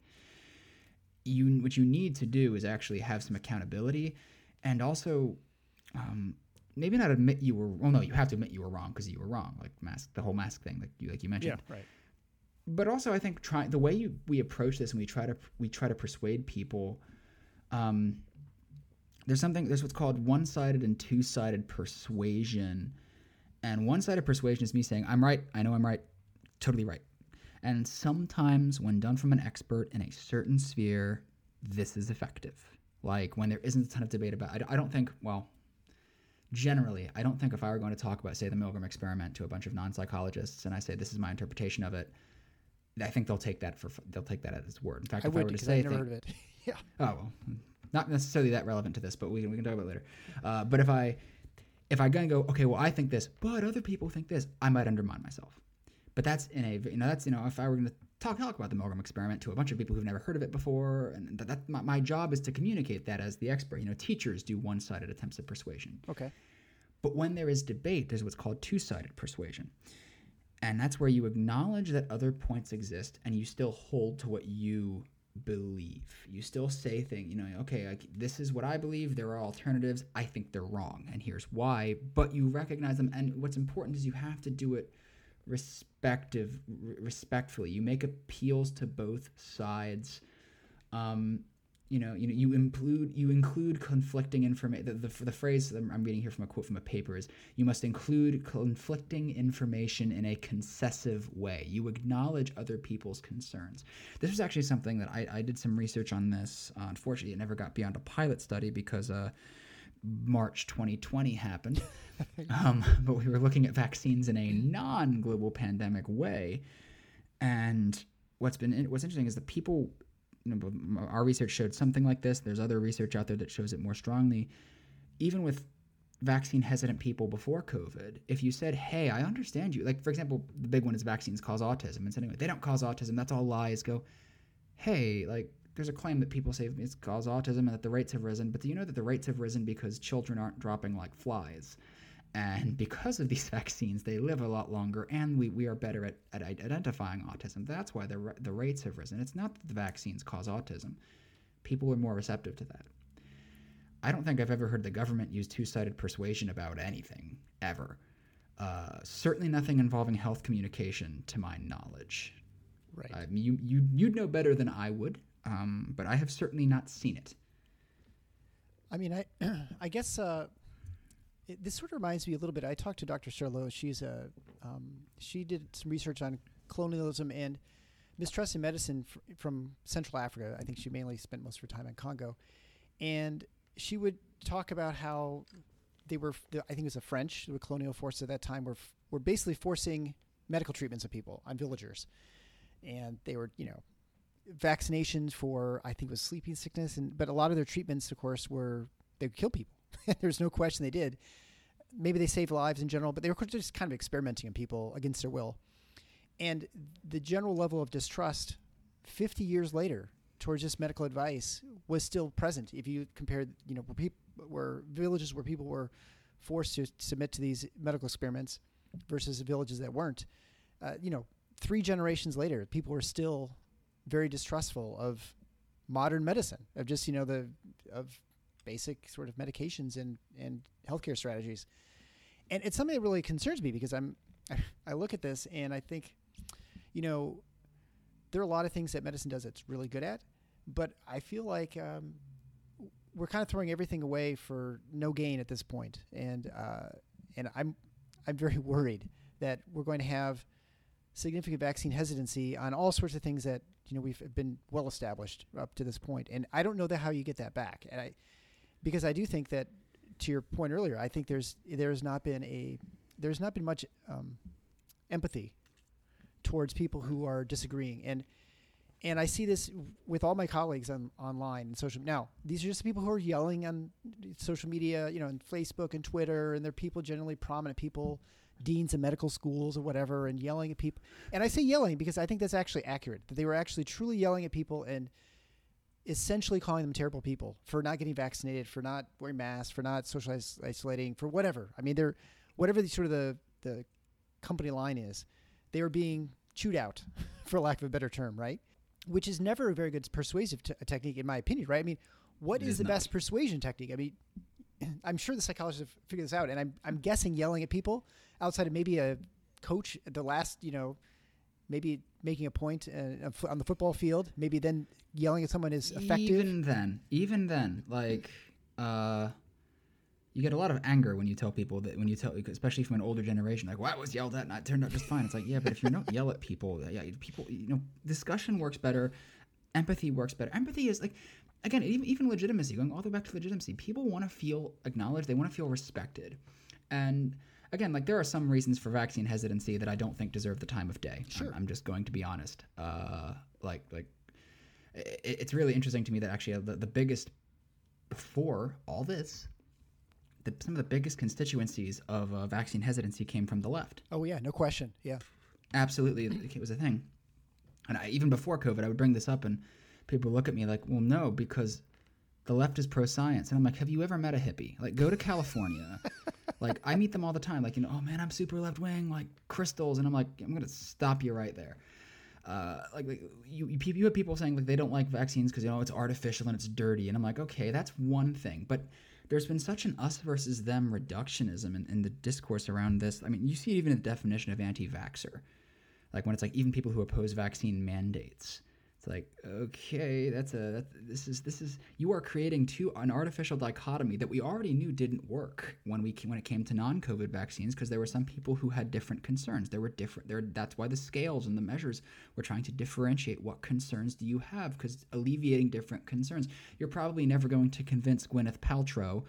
You, what you need to do is actually have some accountability, and also um, maybe not admit you were. Well, no, you have to admit you were wrong because you were wrong, like mask, the whole mask thing, like you like you mentioned. Yeah, right. But also, I think try the way you we approach this, and we try to we try to persuade people. Um, there's something. There's what's called one-sided and two-sided persuasion, and one-sided persuasion is me saying, "I'm right. I know I'm right. Totally right." And sometimes when done from an expert in a certain sphere, this is effective. Like when there isn't a ton of debate about I, I don't think, well, generally, I don't think if I were going to talk about, say, the Milgram experiment to a bunch of non-psychologists and I say this is my interpretation of it, I think they'll take that for they'll take that as its word. In fact, I if would, I were to because say I've never thing, heard of it. Yeah. Oh, well, not necessarily that relevant to this, but we can we can talk about it later. Uh, but if I if I gonna go, okay, well, I think this, but other people think this, I might undermine myself. But that's in a you know that's you know if I were going to talk talk about the Milgram experiment to a bunch of people who've never heard of it before, and that, that my, my job is to communicate that as the expert. You know, teachers do one-sided attempts at persuasion. Okay. But when there is debate, there's what's called two-sided persuasion. And that's where you acknowledge that other points exist and you still hold to what you believe. You still say things, you know, okay, like, this is what I believe. There are alternatives. I think they're wrong. And here's why. But you recognize them. And what's important is you have to do it respective, respectfully. You make appeals to both sides. Um, You know, you know, you include you include conflicting information. The, the the phrase I'm reading here from a quote from a paper is, "You must include conflicting information in a concessive way." You acknowledge other people's concerns. This was actually something that I, I did some research on this. Uh, unfortunately, it never got beyond a pilot study because uh, March twenty twenty happened. um, but we were looking at vaccines in a non-global pandemic way, and what's been what's interesting is the people. Our research showed something like this. There's other research out there that shows it more strongly. Even with vaccine hesitant people before COVID, if you said, hey, I understand you. Like, for example, the big one is vaccines cause autism. And so anyway, they don't cause autism. That's all lies. Go, hey, like, there's a claim that people say it's cause autism and that the rates have risen. But do you know that the rates have risen because children aren't dropping like flies? And because of these vaccines, they live a lot longer, and we, we are better at, at identifying autism. That's why the the rates have risen. It's not that the vaccines cause autism. People are more receptive to that. I don't think I've ever heard the government use two-sided persuasion about anything, ever. Uh, certainly nothing involving health communication, to my knowledge. Right. I mean, you, you, you'd know better than I would, um, but I have certainly not seen it. I mean, I I guess... Uh It, this sort of reminds me a little bit. I talked to Doctor Serlo. She's a um, she did some research on colonialism and mistrust in medicine fr- from Central Africa. I think she mainly spent most of her time in Congo, and she would talk about how they were. I think it was the French, the colonial forces at that time, were f- were basically forcing medical treatments on people, on villagers, and they were, you know, vaccinations for I think it was sleeping sickness, and but a lot of their treatments, of course, were they would kill people. There's no question they did. Maybe they saved lives in general, but they were just kind of experimenting on people against their will. And the general level of distrust fifty years later towards this medical advice was still present. If you compared, you know, where, people, where villages where people were forced to submit to these medical experiments versus villages that weren't, uh, you know, three generations later, people were still very distrustful of modern medicine, of just, you know, the, of, basic sort of medications and, and healthcare strategies. And it's something that really concerns me because I'm, I, I look at this and I think, you know, there are a lot of things that medicine does that's really good at, but I feel like um, we're kind of throwing everything away for no gain at this point. And, uh, and I'm, I'm very worried that we're going to have significant vaccine hesitancy on all sorts of things that, you know, we've been well established up to this point. And I don't know that how you get that back. And I, Because I do think that, to your point earlier, I think there's there's not been a there's not been much um, empathy towards people who are disagreeing, and and I see this with all my colleagues on online and social. Now, these are just people who are yelling on social media, you know, on Facebook and Twitter, and they're people generally prominent people, deans of medical schools or whatever, and yelling at people. And I say yelling because I think that's actually accurate. That they were actually truly yelling at people and essentially calling them terrible people for not getting vaccinated, for not wearing masks, for not social is- isolating, for whatever. I mean, they're whatever the sort of the, the company line is, they were being chewed out, for lack of a better term, right? Which is never a very good persuasive t- technique, in my opinion, right? I mean, what is, is the not. best persuasion technique? I mean, I'm sure the psychologists have figured this out, and I'm I'm guessing yelling at people outside of maybe a coach at the last, you know, maybe making a point uh, on the football field, maybe then yelling at someone is effective. Even then, even then, like, uh, you get a lot of anger when you tell people that, when you tell, especially from an older generation, like, well, I was yelled at and I turned out just fine. It's like, yeah, but if you don't yell at people, yeah, people, you know, discussion works better. Empathy works better. Empathy is like, again, even, even legitimacy, going all the way back to legitimacy, people want to feel acknowledged. They want to feel respected. And again, like there are some reasons for vaccine hesitancy that I don't think deserve the time of day. Sure. I'm, I'm just going to be honest. Uh, like, like it, it's really interesting to me that actually the, the biggest, before all this, the, some of the biggest constituencies of uh, vaccine hesitancy came from the left. Oh, yeah, no question. Yeah. Absolutely, it was a thing. And I, even before COVID, I would bring this up and people look at me like, well, no, because the left is pro-science. And I'm like, have you ever met a hippie? Like, go to California. Like, I meet them all the time. Like, you know, oh, man, I'm super left-wing, like crystals. And I'm like, I'm going to stop you right there. Uh, like, like you, you, you have people saying, like, they don't like vaccines because, you know, it's artificial and it's dirty. And I'm like, okay, that's one thing. But there's been such an us versus them reductionism in, in the discourse around this. I mean, you see it even in the definition of anti-vaxxer. Like, when it's like even people who oppose vaccine mandates. It's like, okay, that's a that, this is this is you are creating two an artificial dichotomy that we already knew didn't work when we when it came to non-COVID vaccines, because there were some people who had different concerns. There were different there that's why the scales and the measures were trying to differentiate what concerns do you have, because alleviating different concerns. You're probably never going to convince Gwyneth Paltrow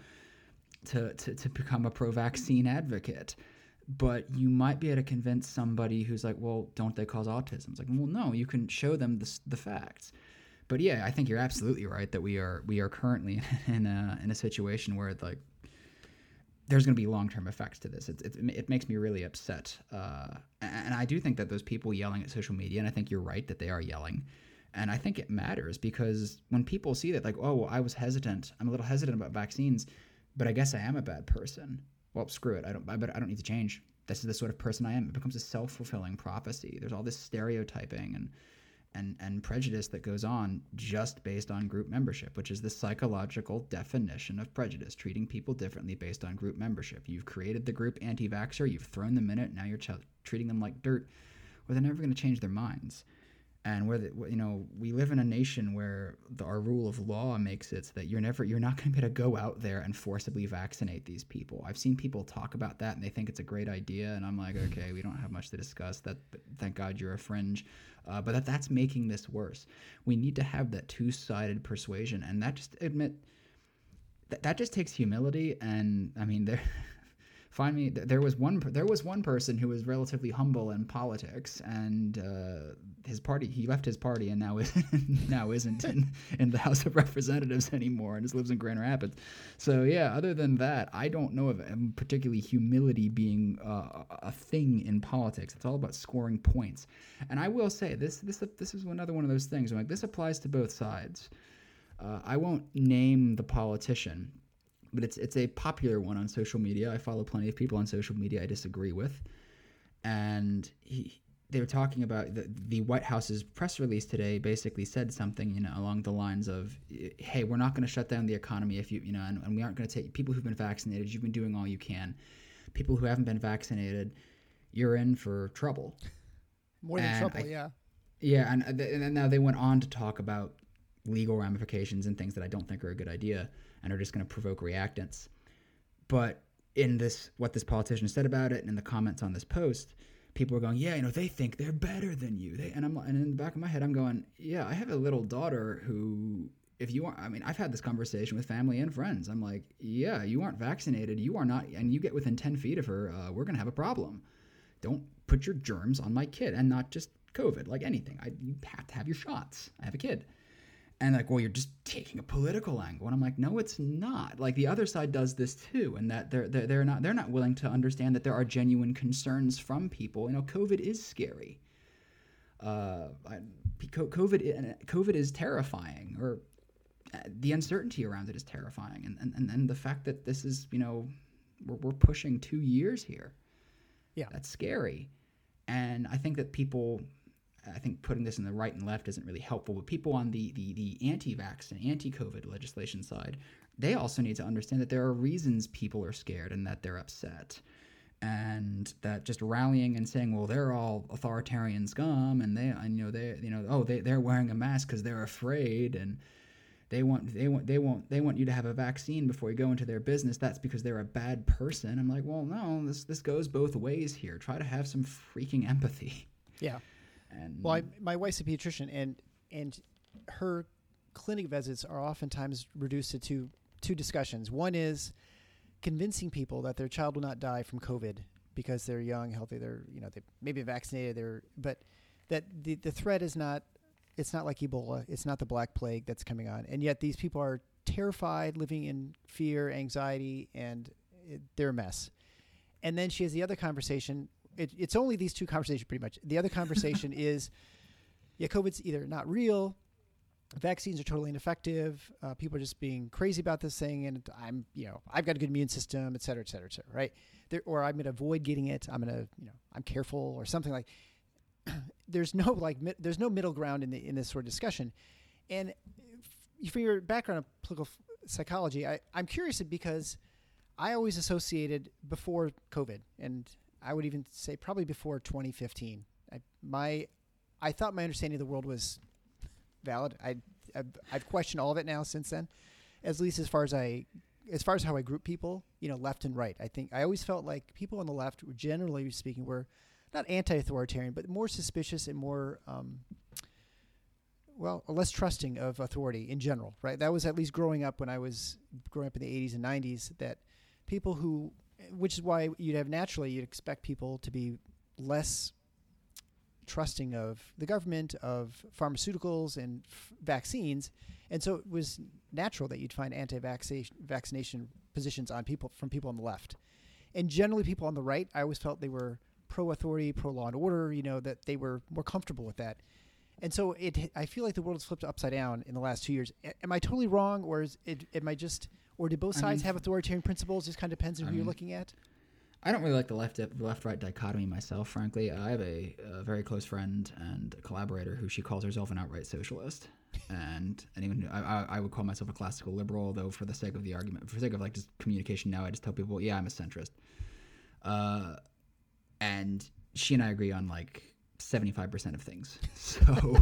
to to, to become a pro-vaccine advocate. But you might be able to convince somebody who's like, well, don't they cause autism? It's like, well, no, you can show them the, the facts. But yeah, I think you're absolutely right that we are we are currently in a in a situation where like there's going to be long-term effects to this. It, it, it makes me really upset. Uh, and I do think that those people yelling at social media, and I think you're right that they are yelling. And I think it matters because when people see that, like, oh, well, I was hesitant. I'm a little hesitant about vaccines, but I guess I am a bad person. Well, screw it. I don't. I, but I don't need to change. This is the sort of person I am. It becomes a self-fulfilling prophecy. There's all this stereotyping and and and prejudice that goes on just based on group membership, which is the psychological definition of prejudice: treating people differently based on group membership. You've created the group anti-vaxxer. You've thrown them in it. Now you're ch- treating them like dirt, or they're never going to change their minds. And where the, you know we live in a nation where the, our rule of law makes it so that you're never you're not going to be able to go out there and forcibly vaccinate these people. I've seen people talk about that and they think it's a great idea, and I'm like, okay, we don't have much to discuss. That but thank God you're a fringe, uh, but that that's making this worse. We need to have that two-sided persuasion, and that just admit that that just takes humility. And I mean there. Find me. There was one. There was one person who was relatively humble in politics, and uh, his party. He left his party, and now is now isn't in, in the House of Representatives anymore, and just lives in Grand Rapids. So yeah. Other than that, I don't know of um, particularly humility being uh, a thing in politics. It's all about scoring points. And I will say this. This this is another one of those things. Where, like, this applies to both sides. Uh, I won't name the politician, but it's it's a popular one on social media. I follow plenty of people on social media I disagree with. And he, they were talking about the, the White House's press release today basically said something, you know, along the lines of, hey, we're not going to shut down the economy if you, you know, and, and we aren't going to take people who've been vaccinated. You've been doing all you can. People who haven't been vaccinated, you're in for trouble. More than and trouble, I, yeah. Yeah, and, and now they went on to talk about legal ramifications and things that I don't think are a good idea and are just going to provoke reactance. But in this, what this politician said about it and in the comments on this post, people were going, yeah, you know, they think they're better than you. They, and I'm, and in the back of my head, I'm going, yeah, I have a little daughter who, if you are, I mean, I've had this conversation with family and friends. I'm like, yeah, you aren't vaccinated. You are not, and you get within ten feet of her, uh, we're going to have a problem. Don't put your germs on my kid, and not just COVID, like anything. I, you have to have your shots. I have a kid. And like, well, you're just taking a political angle. And I'm like, no, it's not. Like, the other side does this too, and that they're they're, they're not they're not willing to understand that there are genuine concerns from people. You know, COVID is scary. Uh, COVID COVID is terrifying, or the uncertainty around it is terrifying, and and and the fact that this is, you know, we're we're pushing two years here. Yeah, that's scary, and I think that people. I think putting this in the right and left isn't really helpful, but people on the, the, the anti-vax and anti-COVID legislation side, they also need to understand that there are reasons people are scared and that they're upset. And that just rallying and saying, well, they're all authoritarian scum, and they, and, you know, they, you know, oh, they, they're wearing a mask because they're afraid, and they want, they want, they want, they want you to have a vaccine before you go into their business. That's because they're a bad person. I'm like, well, no, this, this goes both ways here. Try to have some freaking empathy. Yeah. And well, I, my wife's a pediatrician, and and her clinic visits are oftentimes reduced to two, two discussions. One is convincing people that their child will not die from COVID because they're young, healthy, they're, you know, they maybe vaccinated, they're, but that the, the threat is not, it's not like Ebola, it's not the Black Plague that's coming on. And yet these people are terrified, living in fear, anxiety, and it, they're a mess. And then she has the other conversation. It, it's only these two conversations pretty much. The other conversation is, yeah, COVID's either not real, vaccines are totally ineffective, uh, people are just being crazy about this thing, and I'm, you know, I've got a good immune system, et cetera, et cetera, et cetera, right? There, or I'm going to avoid getting it. I'm going to, you know, I'm careful or something like. There's no like, mi- there's no middle ground in the in this sort of discussion, and f- for your background in political f- psychology, I, I'm curious because I always associated before COVID, and I would even say probably before twenty fifteen. I, my, I thought my understanding of the world was valid. I, I've, I've questioned all of it now since then, at least as far as I, as far as how I group people, you know, left and right. I think I always felt like people on the left, were, generally speaking, were not anti-authoritarian, but more suspicious and more, um, well, less trusting of authority in general, right? That was at least growing up when I was growing up in the eighties and nineties, that people who, which is why you'd have naturally, you'd expect people to be less trusting of the government, of pharmaceuticals and f- vaccines. And so it was natural that you'd find anti-vaccination vaccination positions on people from people on the left. And generally people on the right, I always felt they were pro-authority, pro-law and order, you know, that they were more comfortable with that. And so it, I feel like the world has flipped upside down in the last two years. A- am I totally wrong, or is it, am I just, or do both sides I mean, have authoritarian principles? It just kind of depends on I who mean, you're looking at. I don't really like the left the left-right dichotomy myself, frankly. I have a, a very close friend and a collaborator who she calls herself an outright socialist. and anyone, I, I would call myself a classical liberal, though for the sake of the argument, for the sake of like just communication now, I just tell people, yeah, I'm a centrist. Uh, and she and I agree on like seventy-five percent of things. So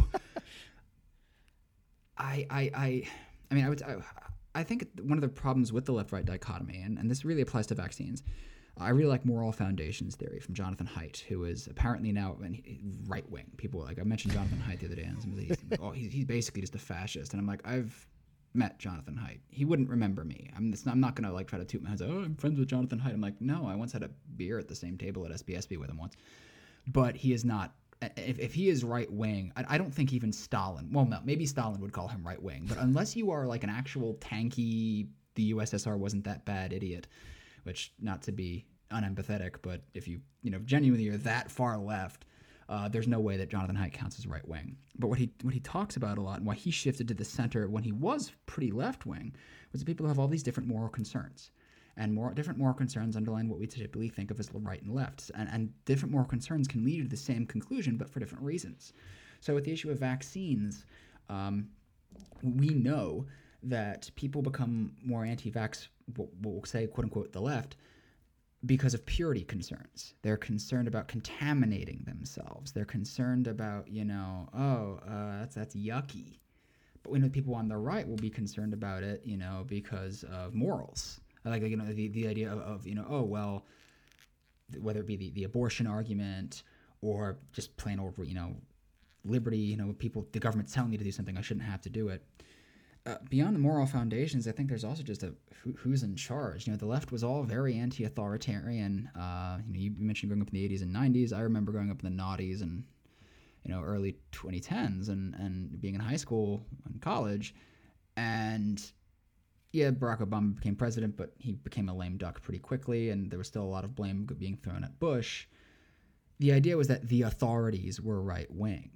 I, I, I, I mean, I would, I, I think one of the problems with the left-right dichotomy, and, and this really applies to vaccines, I really like moral foundations theory from Jonathan Haidt, who is apparently now right-wing. People, like I mentioned Jonathan Haidt the other day, and he's, oh, he's, he's basically just a fascist. And I'm like, I've met Jonathan Haidt. He wouldn't remember me. I'm, not, I'm not going to like try to toot my head, oh, I'm friends with Jonathan Haidt. I'm like, no, I once had a beer at the same table at S B S B with him once. But he is not, if, if he is right-wing, I, I don't think even Stalin, well, no, maybe Stalin would call him right-wing. But unless you are like an actual tanky, the U S S R wasn't that bad idiot, which not to be unempathetic, but if you, you know, genuinely you're that far left, uh, there's no way that Jonathan Haidt counts as right wing. But what he what he talks about a lot and why he shifted to the center when he was pretty left wing was that people who have all these different moral concerns. And more different moral concerns underline what we typically think of as right and left. And, and different moral concerns can lead you to the same conclusion, but for different reasons. So with the issue of vaccines, um, we know that people become more anti-vax, what we'll say, quote unquote, the left, because of purity concerns. They're concerned about contaminating themselves. They're concerned about, you know, oh, uh, that's that's yucky. But we know people on the right will be concerned about it, you know, because of morals. Like, you know, the, the idea of, of, you know, oh, well, whether it be the, the abortion argument or just plain old, you know, liberty, you know, people, the government's telling me to do something, I shouldn't have to do it. Uh, beyond the moral foundations, I think there's also just a who, who's in charge. You know, the left was all very anti-authoritarian. Uh, you know, you mentioned growing up in the eighties and nineties. I remember growing up in the noughties and, you know, early twenty tens and, and being in high school and college. And, yeah, Barack Obama became president, but he became a lame duck pretty quickly, and there was still a lot of blame being thrown at Bush. The idea was that the authorities were right-wing.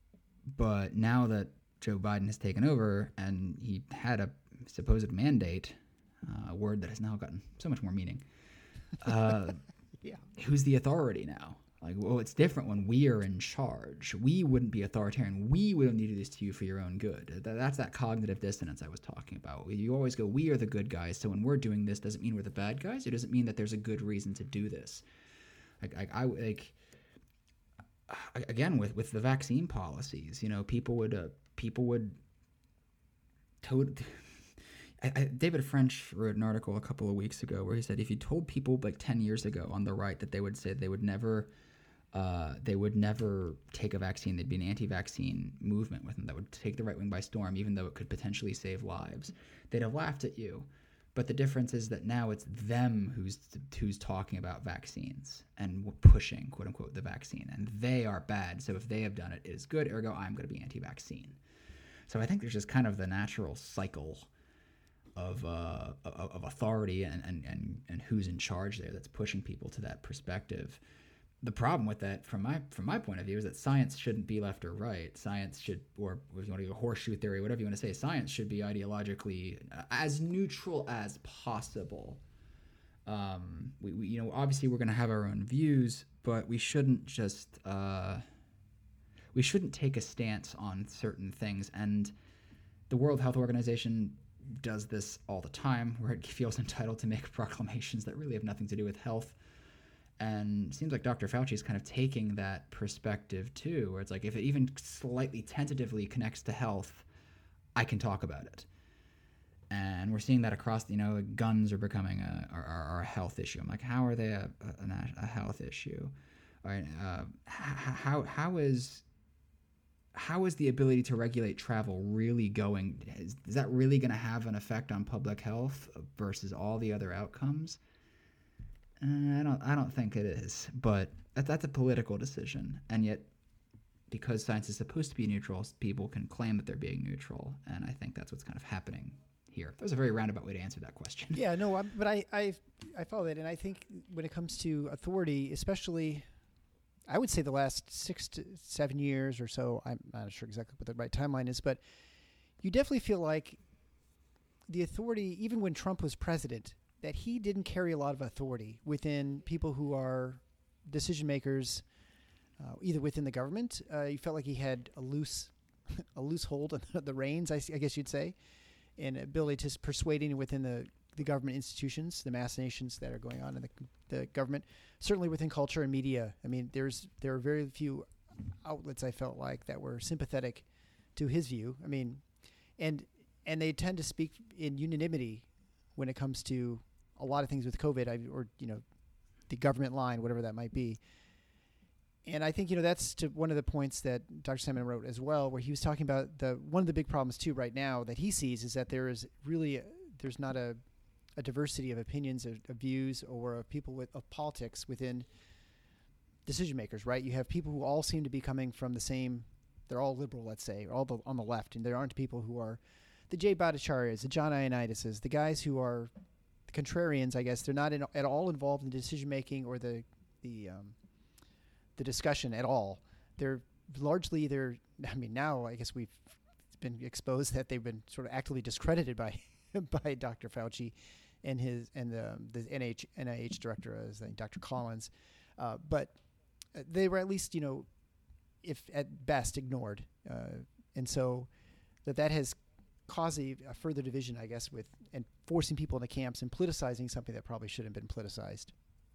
But now that Joe Biden has taken over, and he had a supposed mandate, uh, a word that has now gotten so much more meaning. Uh, yeah. Who's the authority now? Like, well, it's different when we are in charge. We wouldn't be authoritarian. We would only do this to you for your own good. That's that cognitive dissonance I was talking about. You always go, we are the good guys, so when we're doing this, doesn't mean we're the bad guys. It doesn't mean that there's a good reason to do this. Like, I, I like, again, with, with the vaccine policies, you know, people would... Uh, People would, to- I, I, David French wrote an article a couple of weeks ago where he said if you told people like ten years ago on the right that they would say they would never uh, they would never take a vaccine. There'd be an anti-vaccine movement with them that would take the right wing by storm, even though it could potentially save lives. They'd have laughed at you. But the difference is that now it's them who's who's talking about vaccines and pushing, quote unquote, the vaccine. And they are bad. So if they have done it, it is good. Ergo, I'm going to be anti-vaccine. So I think there's just kind of the natural cycle of uh, of authority and, and, and, and who's in charge there that's pushing people to that perspective. The problem with that, from my from my point of view, is that science shouldn't be left or right. Science should, or if you want to go horseshoe theory, whatever you want to say, science should be ideologically as neutral as possible. Um, we, we, you know, obviously we're going to have our own views, but we shouldn't just uh, we shouldn't take a stance on certain things. And the World Health Organization does this all the time, where it feels entitled to make proclamations that really have nothing to do with health. And it seems like Doctor Fauci is kind of taking that perspective too, where it's like, if it even slightly tentatively connects to health, I can talk about it. And we're seeing that across, you know, guns are becoming a, are, are a health issue. I'm like, how are they a, a, a health issue? All right, uh, how how is how is the ability to regulate travel really going? Is, is that really going to have an effect on public health versus all the other outcomes? Uh, I don't. I don't think it is, but that, that's a political decision, and yet, because science is supposed to be neutral, people can claim that they're being neutral, and I think that's what's kind of happening here. That was a very roundabout way to answer that question. Yeah, no, I'm, but I, I, I follow that, and I think when it comes to authority, especially, I would say the last six to seven years or so. I'm not sure exactly what the right timeline is, but you definitely feel like the authority, even when Trump was president, that he didn't carry a lot of authority within people who are decision makers, uh, either within the government. Uh, you felt like he had a loose, a loose hold on the reins, I, I guess you'd say, and ability to persuading within the, the government institutions, the machinations that are going on in the, the government. Certainly within culture and media. I mean, there's there are very few outlets I felt like that were sympathetic to his view. I mean, and and they tend to speak in unanimity when it comes to a lot of things with COVID, I, or, you know, the government line, whatever that might be. And I think, you know, that's to one of the points that Doctor Salmon wrote as well, where he was talking about the one of the big problems too right now that he sees is that there is really a, there's not a, a diversity of opinions, of, of views, or of people with of politics within decision makers. Right? You have people who all seem to be coming from the same. They're all liberal, let's say, all the, on the left, and there aren't people who are the Jay Bhattacharya's, the John Ioannidis's, the guys who are the contrarians. I guess they're not in, at all involved in decision making or the the um, the discussion at all. They're largely they're. I mean, now I guess we've been exposed that they've been sort of actively discredited by by Doctor Fauci and his and the the N I H director, as I think Doctor Collins, uh, but they were at least, you know, if at best ignored, uh, and so that that has caused a, a further division, I guess, with and forcing people into camps and politicizing something that probably shouldn't have been politicized.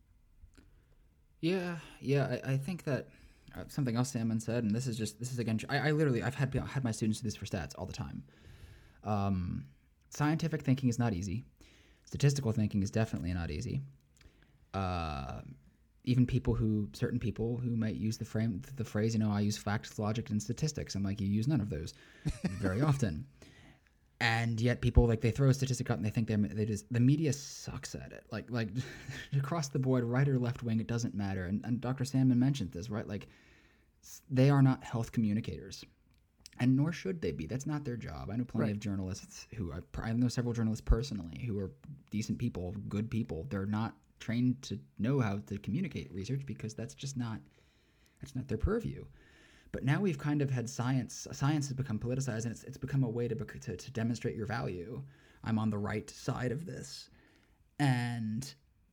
Yeah, yeah, I, I think that uh, something else Salmon said, and this is just this is again, I, I literally I've had had my students do this for stats all the time. Um, scientific thinking is not easy. Statistical thinking is definitely not easy. Uh, even people who, certain people who might use the frame, the phrase, you know, I use facts, logic, and statistics. I'm like, you use none of those very often. And yet people, like, they throw a statistic out and they think they're, they just, the media sucks at it. Like, like across the board, right or left wing, it doesn't matter. And, and Doctor Salmon mentioned this, right? Like, they are not health communicators. And nor should they be. That's not their job. I know plenty right. of journalists who, are, I know several journalists personally who are decent people, good people. They're not trained to know how to communicate research because that's just not, that's not their purview. But now we've kind of had science. Science has become politicized, and it's it's become a way to to, to demonstrate your value. I'm on the right side of this, and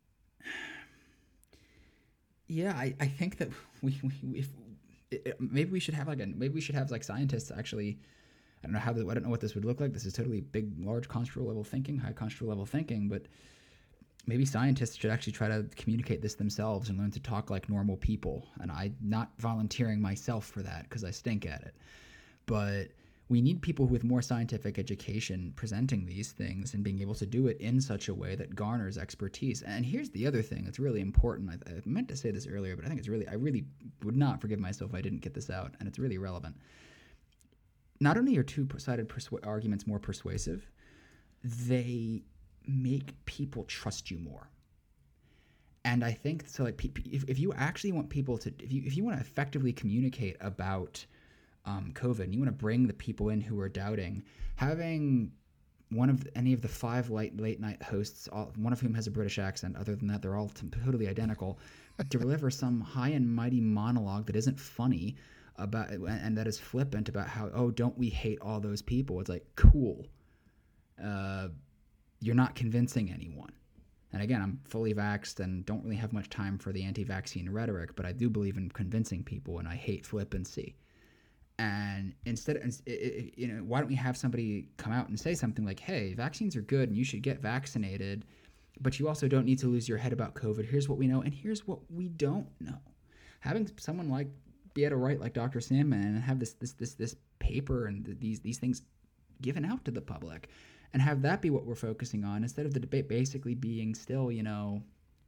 yeah, I, I think that we, we if it, it, maybe we should have like a maybe we should have like scientists actually. I don't know how the, I don't know what this would look like. This is totally big, large construal level thinking, high construal level thinking, but maybe scientists should actually try to communicate this themselves and learn to talk like normal people. And I'm not volunteering myself for that because I stink at it. But we need people with more scientific education presenting these things and being able to do it in such a way that garners expertise. And here's the other thing that's really important. I, I meant to say this earlier, but I think it's really, I really would not forgive myself if I didn't get this out, and it's really relevant. Not only are two-sided persu- arguments more persuasive, they make people trust you more. And I think, so like, if, if you actually want people to, if you, if you want to effectively communicate about um, COVID, and you want to bring the people in who are doubting, having one of the, any of the five late, late night hosts, all, one of whom has a British accent, other than that, they're all t- totally identical, deliver some high and mighty monologue that isn't funny about, and that is flippant about how, oh, don't we hate all those people? It's like, cool. Uh, you're not convincing anyone. And again, I'm fully vaxxed and don't really have much time for the anti-vaccine rhetoric, but I do believe in convincing people, and I hate flippancy. And instead, you know, why don't we have somebody come out and say something like, hey, vaccines are good and you should get vaccinated, but you also don't need to lose your head about COVID. Here's what we know, and here's what we don't know. Having someone like be able to write like Doctor Sandman and have this this this this paper and these these things given out to the public, and have that be what we're focusing on, instead of the debate basically being still, you know,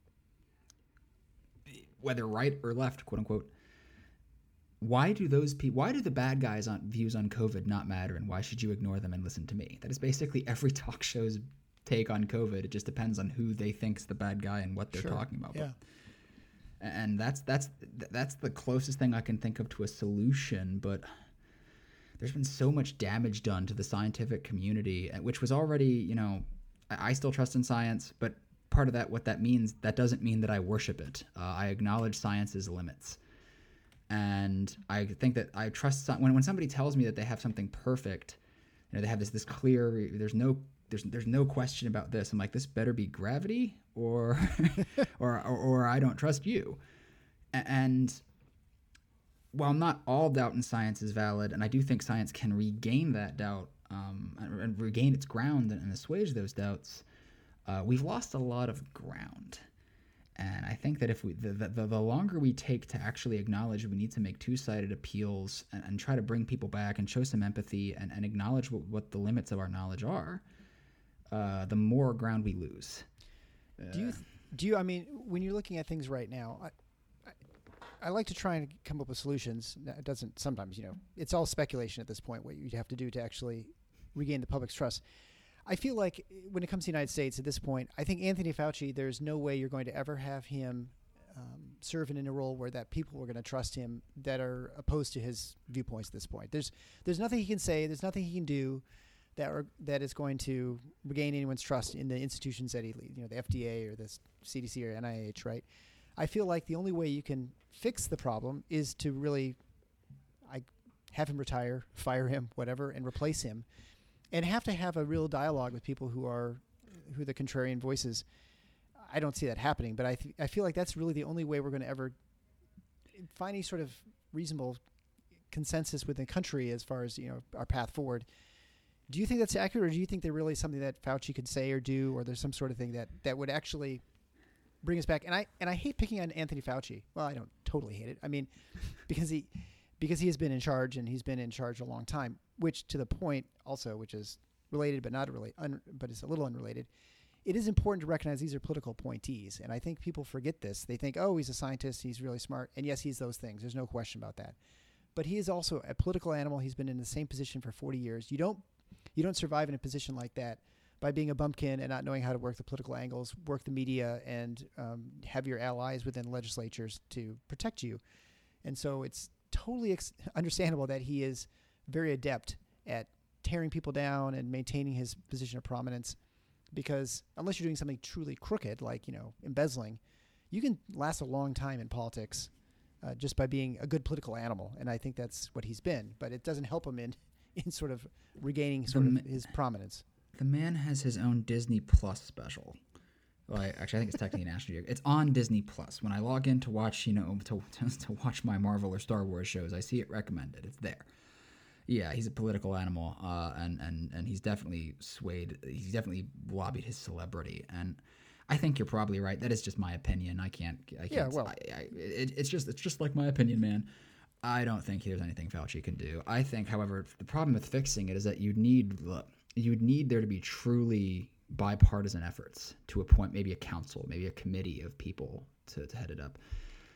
whether right or left, quote unquote. Why do those people, why do the bad guys' on views on COVID not matter, and why should you ignore them and listen to me? That is basically every talk show's take on COVID. It just depends on who they think's the bad guy and what they're Sure. talking about. Yeah. But, and that's that's that's the closest thing I can think of to a solution. But there's been so much damage done to the scientific community, which was already, you know, I, I still trust in science, but part of that, what that means, that doesn't mean that I worship it. Uh, I acknowledge science's limits. And I think that I trust when when somebody tells me that they have something perfect, you know, they have this this clear. There's no there's there's no question about this. I'm like, this better be gravity, or or, or or I don't trust you. And while not all doubt in science is valid, and I do think science can regain that doubt um, and, and regain its ground and, and assuage those doubts, uh, we've lost a lot of ground. And I think that if we, the, the, the longer we take to actually acknowledge we need to make two-sided appeals and, and try to bring people back and show some empathy and, and acknowledge what, what the limits of our knowledge are, uh, the more ground we lose. Uh, Do you, do you, I mean, when you're looking at things right now, I, I, I like to try and come up with solutions. It doesn't, sometimes, you know, it's all speculation at this point, what you'd have to do to actually regain the public's trust. I feel like when it comes to the United States at this point, I think Anthony Fauci, there's no way you're going to ever have him um, serving in a role where that people are going to trust him that are opposed to his viewpoints at this point. There's there's nothing he can say, there's nothing he can do that are, that is going to regain anyone's trust in the institutions that he leads, you know, the F D A or the C D C or N I H, right? I feel like the only way you can fix the problem is to really I have him retire, fire him, whatever, and replace him. And have to have a real dialogue with people who are, who are the contrarian voices. I don't see that happening, but I th- I feel like that's really the only way we're going to ever find any sort of reasonable consensus within the country as far as, you know, our path forward. Do you think that's accurate, or do you think there really is something that Fauci could say or do, or there's some sort of thing that, that would actually bring us back? And I and I hate picking on Anthony Fauci. Well, I don't totally hate it. I mean, because he because he has been in charge, and he's been in charge a long time. Which, to the point also, which is related but not related, un, but it's a little unrelated, it is important to recognize these are political appointees. And I think people forget this. They think, oh, he's a scientist, he's really smart. And yes, he's those things. There's no question about that. But he is also a political animal. He's been in the same position for forty years. You don't, you don't survive in a position like that by being a bumpkin and not knowing how to work the political angles, work the media, and um, have your allies within legislatures to protect you. And so it's totally ex- understandable that he is very adept at tearing people down and maintaining his position of prominence, because unless you're doing something truly crooked, like, you know, embezzling, you can last a long time in politics uh, just by being a good political animal. And I think that's what he's been, but it doesn't help him in, in sort of regaining sort the of ma- his prominence. The man has his own Disney Plus special. Well, I, actually, I think it's technically National Geographic. It's on Disney Plus. When I log in to watch, you know, to, to to watch my Marvel or Star Wars shows, I see it recommended. It's there. Yeah, he's a political animal, uh, and, and, and he's definitely swayed. He's definitely lobbied his celebrity, and I think you're probably right. That is just my opinion. I can't. I can't Yeah, well, I, I, it, it's just it's just like my opinion, man. I don't think there's anything Fauci can do. I think, however, the problem with fixing it is that you need you would need there to be truly bipartisan efforts to appoint maybe a council, maybe a committee of people to, to head it up.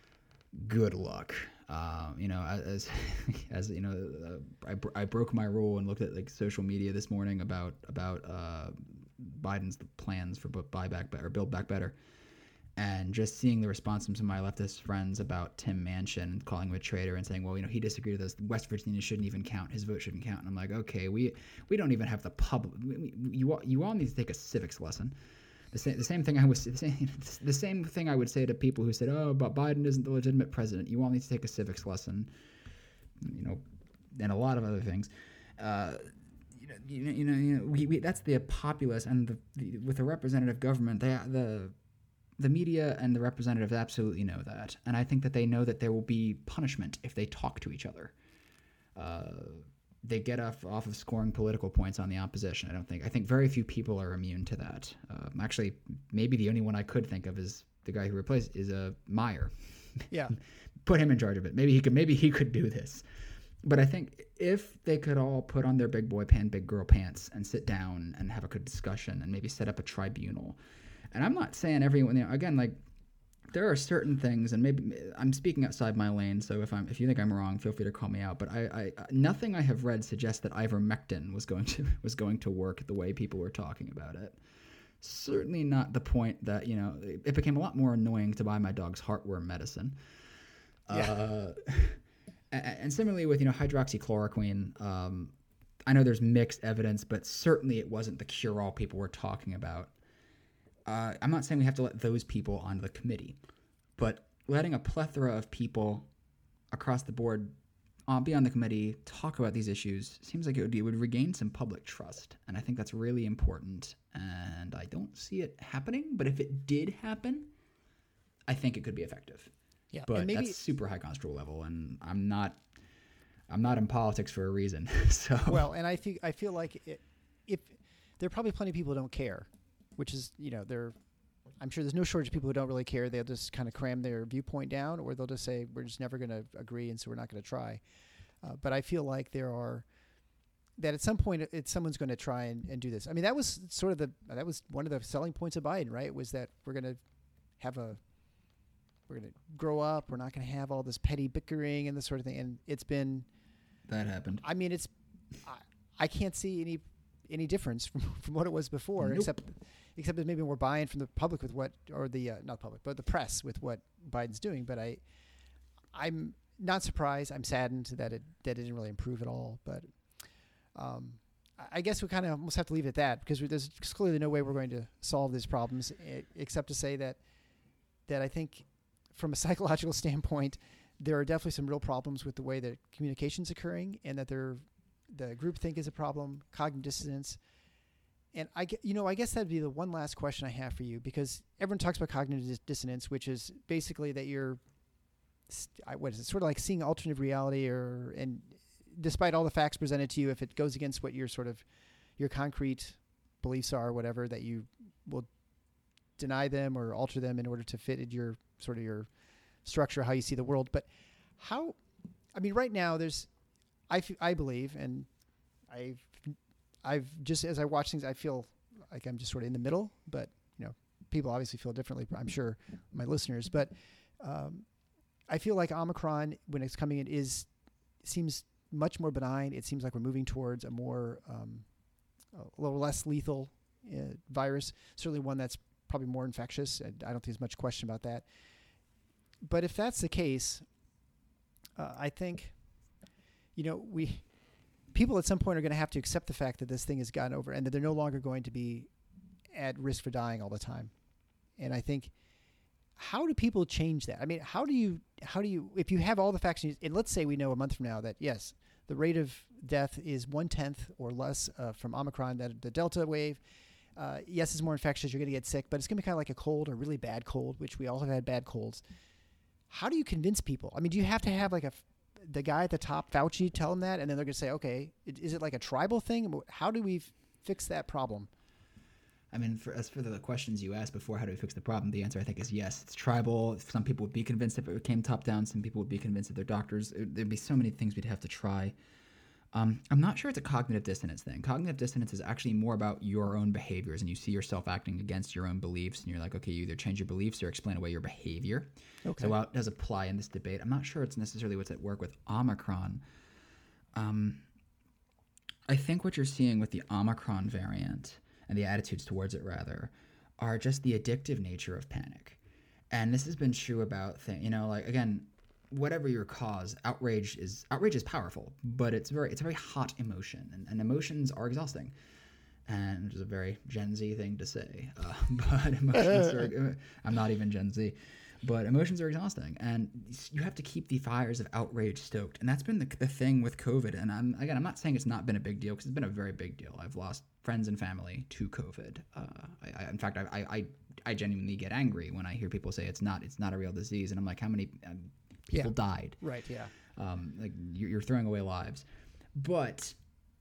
Good luck. Um, you know, as as you know, uh, I, I broke my rule and looked at like social media this morning about about uh, Biden's plans for Buy Back Better, Build Back Better. And just seeing the response from some of my leftist friends about Tim Manchin calling him a traitor and saying, well, you know, he disagreed with us. West Virginia shouldn't even count. His vote shouldn't count. And I'm like, okay, we we don't even have the public. We, you all, you all need to take a civics lesson. The same the same thing I was the same, the same thing I would say to people who said, oh, but Biden isn't the legitimate president. You all need to take a civics lesson. You know, and a lot of other things. Uh, you know, you know, you know, you know we, we that's the populace and the, the with the representative government. They the The media and the representatives absolutely know that. And I think that they know that there will be punishment if they talk to each other. Uh, they get off, off of scoring political points on the opposition. I don't think. I think very few people are immune to that. Um, actually, maybe the only one I could think of is the guy who replaced is a uh, Meyer. Yeah. Put him in charge of it. Maybe he could. Maybe he could do this. But I think if they could all put on their big boy pants, big girl pants, and sit down and have a good discussion, and maybe set up a tribunal. And I'm not saying everyone, you know, again, like there are certain things, and maybe I'm speaking outside my lane. So if I'm, if you think I'm wrong, feel free to call me out. But I, I nothing I have read suggests that ivermectin was going to was going to work the way people were talking about it. Certainly not the point that, you know, it became a lot more annoying to buy my dog's heartworm medicine. Yeah. Uh, and, and similarly with, you know, hydroxychloroquine. Um, I know there's mixed evidence, but certainly it wasn't the cure-all people were talking about. Uh, I'm not saying we have to let those people onto the committee, but letting a plethora of people across the board uh, be on the committee, talk about these issues, seems like it would be, it would regain some public trust. And I think that's really important. And I don't see it happening, but if it did happen, I think it could be effective. Yeah, but and maybe, that's super high constable level, and I'm not, I'm not in politics for a reason. So well, and I think I feel like it, if there are probably plenty of people who don't care. Which is, you know, they're, I'm sure there's no shortage of people who don't really care. They'll just kind of cram their viewpoint down, or they'll just say, we're just never going to agree, and so we're not going to try. Uh, but I feel like there are, that at some point, it, someone's going to try and, and do this. I mean, that was sort of the, that was one of the selling points of Biden, right? Was that we're going to have a, we're going to grow up. We're not going to have all this petty bickering and this sort of thing. And it's been. That happened. I mean, it's, I, I can't see any, any difference from, from what it was before, nope. except except that maybe we're buying from the public with what, or the, uh, not public, but the press with what Biden's doing. But I, I'm not surprised. I'm saddened that it, that it didn't really improve at all. But um, I guess we kind of almost have to leave it at that, because there's clearly no way we're going to solve these problems, except to say that, that I think from a psychological standpoint, there are definitely some real problems with the way that communication's occurring, and that there, the groupthink is a problem, cognitive dissonance. And I, you know, I guess that'd be the one last question I have for you, because everyone talks about cognitive dis- dissonance, which is basically that you're, what is it, sort of like seeing alternative reality, or, and despite all the facts presented to you, if it goes against what your sort of, your concrete beliefs are, or whatever, that you will deny them or alter them in order to fit in your sort of your structure, how you see the world. But how, I mean, right now there's, I, f- I believe, and I've, I've just, as I watch things, I feel like I'm just sort of in the middle, but, you know, people obviously feel differently, I'm sure, my listeners, but um, I feel like Omicron, when it's coming in, is, seems much more benign. It seems like we're moving towards a more, um, a little less lethal uh, virus, certainly one that's probably more infectious. And I don't think there's much question about that. But if that's the case, uh, I think, you know, we, people at some point are going to have to accept the fact that this thing has gotten over, and that they're no longer going to be at risk for dying all the time. And I think, how do people change that? I mean, how do you, how do you, if you have all the facts, and let's say we know a month from now that, yes, the rate of death is one-tenth or less uh, from Omicron, that the Delta wave, uh, yes, it's more infectious, you're going to get sick, but it's going to be kind of like a cold, a really bad cold, which we all have had bad colds. How do you convince people? I mean, do you have to have like a, the guy at the top, Fauci, tell them that, and then they're going to say, okay, is it like a tribal thing? How do we f- fix that problem? I mean, for, as for the questions you asked before, how do we fix the problem? The answer, I think, is yes. It's tribal. Some people would be convinced if it came top down. Some people would be convinced that they're doctors. It, there'd be so many things we'd have to try. Um, I'm not sure it's a cognitive dissonance thing. Cognitive dissonance is actually more about your own behaviors, and you see yourself acting against your own beliefs, and you're like, okay, you either change your beliefs or explain away your behavior. Okay. So while it does apply in this debate, I'm not sure it's necessarily what's at work with Omicron. Um, I think what you're seeing with the Omicron variant and the attitudes towards it, rather, are just the addictive nature of panic. And this has been true about things, you know, like, again, whatever your cause, outrage is outrage is powerful, but it's very it's a very hot emotion, and, and emotions are exhausting. And which is a very Gen Z thing to say, uh, but emotions are, I'm not even Gen Z, but emotions are exhausting, and you have to keep the fires of outrage stoked. And that's been the, the thing with COVID. And I'm, again, I'm not saying it's not been a big deal, because it's been a very big deal. I've lost friends and family to COVID. Uh, I, I, in fact, I, I I genuinely get angry when I hear people say it's not it's not a real disease, and I'm like, how many um, people yeah. died? Right. Yeah. Um, like you're, you're throwing away lives, but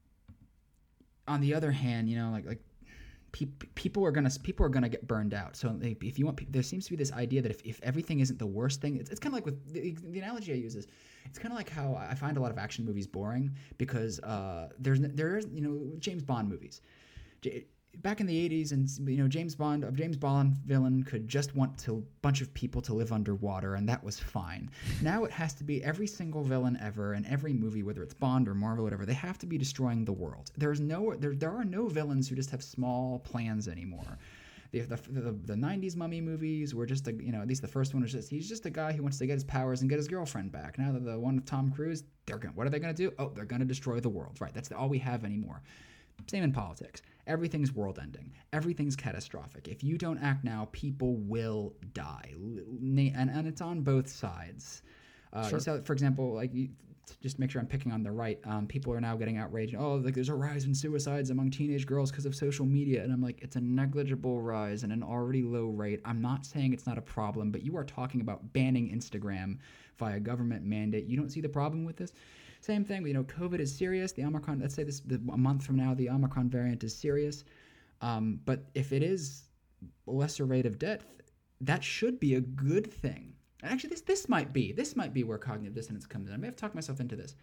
on the other hand, you know, like like pe- people are gonna people are gonna get burned out. So like, if you want, there seems to be this idea that if, if everything isn't the worst thing, it's, it's kind of like with the, the analogy I use is, it's kind of like how I find a lot of action movies boring because uh, there's there's you know James Bond movies. J- Back in the eighties, and you know James Bond, a James Bond villain could just want a bunch of people to live underwater, and that was fine. Now it has to be every single villain ever, and every movie, whether it's Bond or Marvel, or whatever, they have to be destroying the world. There's no, there, there are no villains who just have small plans anymore. The, the, the, the nineties Mummy movies were just, a, you know, at least the first one was just, he's just a guy who wants to get his powers and get his girlfriend back. Now that the one with Tom Cruise, they're gonna, what are they going to do? Oh, they're going to destroy the world. Right, that's the, all we have anymore. Same in politics. Everything's world-ending. Everything's catastrophic. If you don't act now, people will die, and and it's on both sides. Uh, sure. So, for example, like you, just to make sure I'm picking on the right, um, people are now getting outraged. Oh, like there's a rise in suicides among teenage girls because of social media, and I'm like, it's a negligible rise and an already low rate. I'm not saying it's not a problem, but you are talking about banning Instagram via government mandate. You don't see the problem with this? Same thing, you know, COVID is serious. The Omicron, let's say this the, a month from now, the Omicron variant is serious. Um, but if it is a lesser rate of death, that should be a good thing. And actually, this this might be this might be where cognitive dissonance comes in. I may have talked myself into this.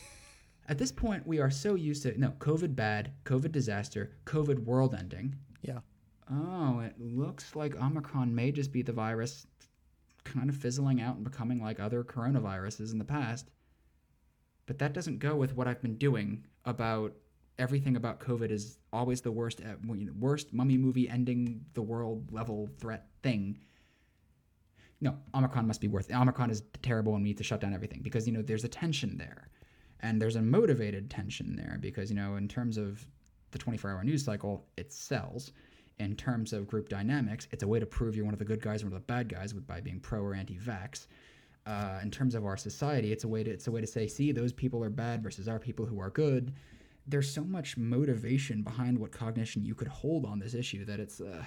At this point, we are so used to no COVID bad, COVID disaster, COVID world ending. Yeah. Oh, it looks like Omicron may just be the virus kind of fizzling out and becoming like other coronaviruses in the past. But that doesn't go with what I've been doing about everything about COVID is always the worst, worst mummy movie ending the world level threat thing. No, Omicron must be worth it. Omicron is terrible and we need to shut down everything because, you know, there's a tension there. And there's a motivated tension there because, you know, in terms of the twenty-four hour news cycle, it sells. In terms of group dynamics, it's a way to prove you're one of the good guys or one of the bad guys with, by being pro or anti-vax. Uh, in terms of our society, it's a way to it's a way to say, see, those people are bad versus our people who are good. There's so much motivation behind what cognition you could hold on this issue that it's uh,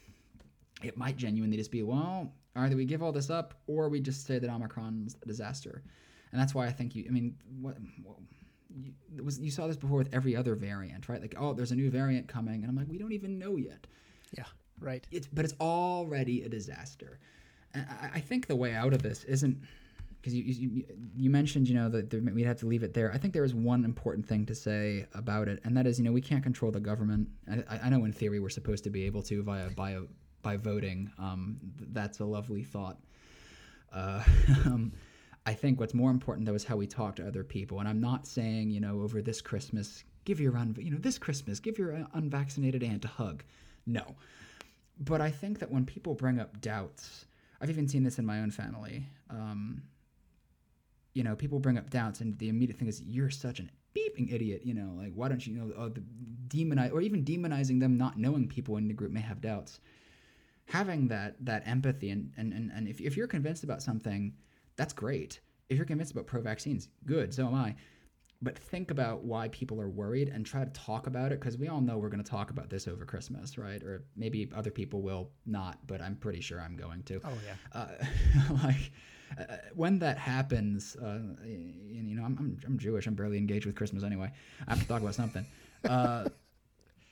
it might genuinely just be, well, either we give all this up or we just say that Omicron's a disaster. And that's why I think you, I mean, what, well, you, it was, you saw this before with every other variant, right? Like, oh, there's a new variant coming. And I'm like, we don't even know yet. Yeah, right. It's, but it's already a disaster. I think the way out of this isn't because you, you you mentioned, you know, that there, we'd have to leave it there. I think there is one important thing to say about it, and that is, you know, we can't control the government. I, I know in theory we're supposed to be able to via by by voting. Um, that's a lovely thought. Uh, um, I think what's more important though is how we talk to other people. And I'm not saying, you know, over this Christmas, give your un you know this Christmas give your unvaccinated aunt a hug. No, but I think that when people bring up doubts. I've even seen this in my own family. Um, you know, people bring up doubts, and the immediate thing is, "You're such an beeping idiot." You know, like, why don't you, you know, uh, the demonize or even demonizing them, not knowing people in the group may have doubts. Having that that empathy, and and and, and if if you're convinced about something, that's great. If you're convinced about pro-vaccines, good. So am I. But think about why people are worried and try to talk about it, because we all know we're going to talk about this over Christmas, right? Or maybe other people will not, but I'm pretty sure I'm going to. Oh, yeah. Uh, like, uh, when that happens, uh, you know, I'm, I'm I'm Jewish. I'm barely engaged with Christmas anyway. I have to talk about something. Uh,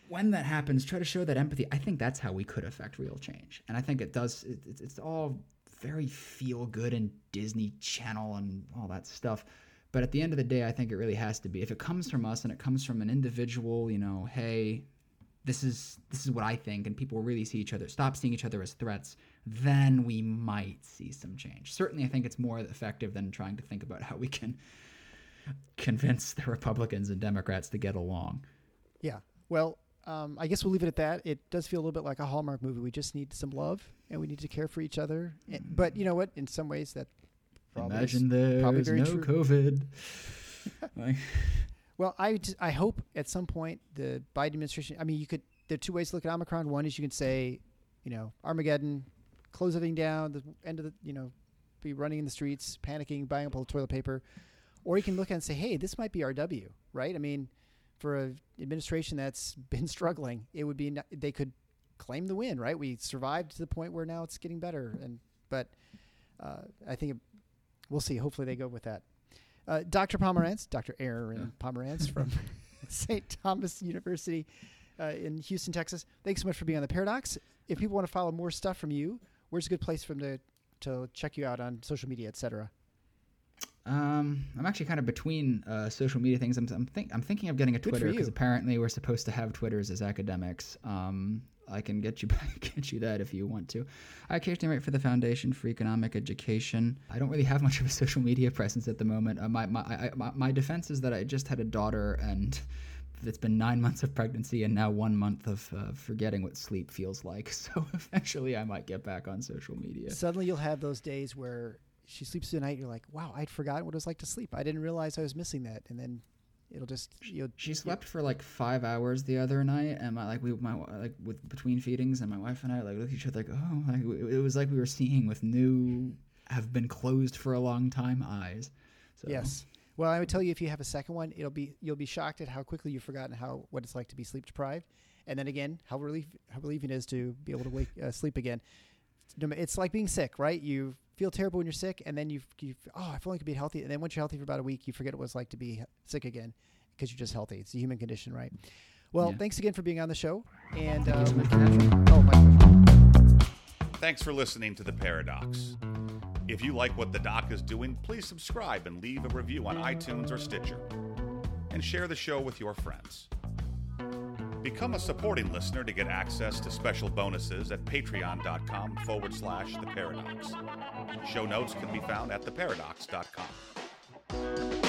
when that happens, try to show that empathy. I think that's how we could affect real change. And I think it does. It, it's, it's all very feel good and Disney Channel and all that stuff. But at the end of the day, I think it really has to be, if it comes from us and it comes from an individual, you know, hey, this is this is what I think, and people really see each other, stop seeing each other as threats, then we might see some change. Certainly, I think it's more effective than trying to think about how we can convince the Republicans and Democrats to get along. Yeah. Well, um, I guess we'll leave it at that. It does feel a little bit like a Hallmark movie. We just need some love, and we need to care for each other. And, but you know what? In some ways, that probably Imagine is probably there's very no true. COVID. Like, Well, I, just, I hope at some point the Biden administration, I mean, you could, there are two ways to look at Omicron. One is you can say, you know, Armageddon, close everything down, the end of the, you know, be running in the streets, panicking, buying up all the toilet paper. Or you can look at it and say, hey, this might be our W, right? I mean, for an administration that's been struggling, it would be, they could claim the win, right? We survived to the point where now it's getting better. And, but uh, I think it, we'll see. Hopefully they go with that. Uh, Doctor Pomerantz, Doctor Aaron yeah. Pomerantz from Saint Thomas University uh, in Houston, Texas. Thanks so much for being on The Paradox. If people want to follow more stuff from you, where's a good place for them to, to check you out on social media, et cetera? Um, I'm actually kind of between uh, social media things. I'm I'm, think, I'm thinking of getting a Twitter because apparently we're supposed to have Twitters as academics. Um, I can get you get you that if you want to. I occasionally write for the Foundation for Economic Education. I don't really have much of a social media presence at the moment. Uh, my my I, my my defense is that I just had a daughter, and it's been nine months of pregnancy and now one month of uh, forgetting what sleep feels like. So eventually, I might get back on social media. Suddenly, you'll have those days where she sleeps through the night. You're like, wow, I'd forgotten what it was like to sleep. I didn't realize I was missing that, and then it'll just you'll, she slept for like five hours the other night, and my like we my like with between feedings, and my wife and I like looked at each other like, oh, like it was like we were seeing with new have been closed for a long time eyes. So. Yes. Well, I would tell you, if you have a second one, it'll be you'll be shocked at how quickly you've forgotten how what it's like to be sleep deprived, and then again how relief how relieving it is to be able to wake uh, sleep again. It's like being sick, right? You feel terrible when you're sick, and then you you oh, if only I could be healthy. And then once you're healthy for about a week, you forget what it's like to be sick again because you're just healthy. It's a human condition, right? Well, yeah. Thanks again for being on the show. And Thank uh, you so much for having me. Oh, my pleasure. Thanks for listening to The Paradox. If you like what the doc is doing, please subscribe and leave a review on iTunes or Stitcher. And share the show with your friends. Become a supporting listener to get access to special bonuses at patreon.com forward slash The Paradox. Show notes can be found at the paradox dot com.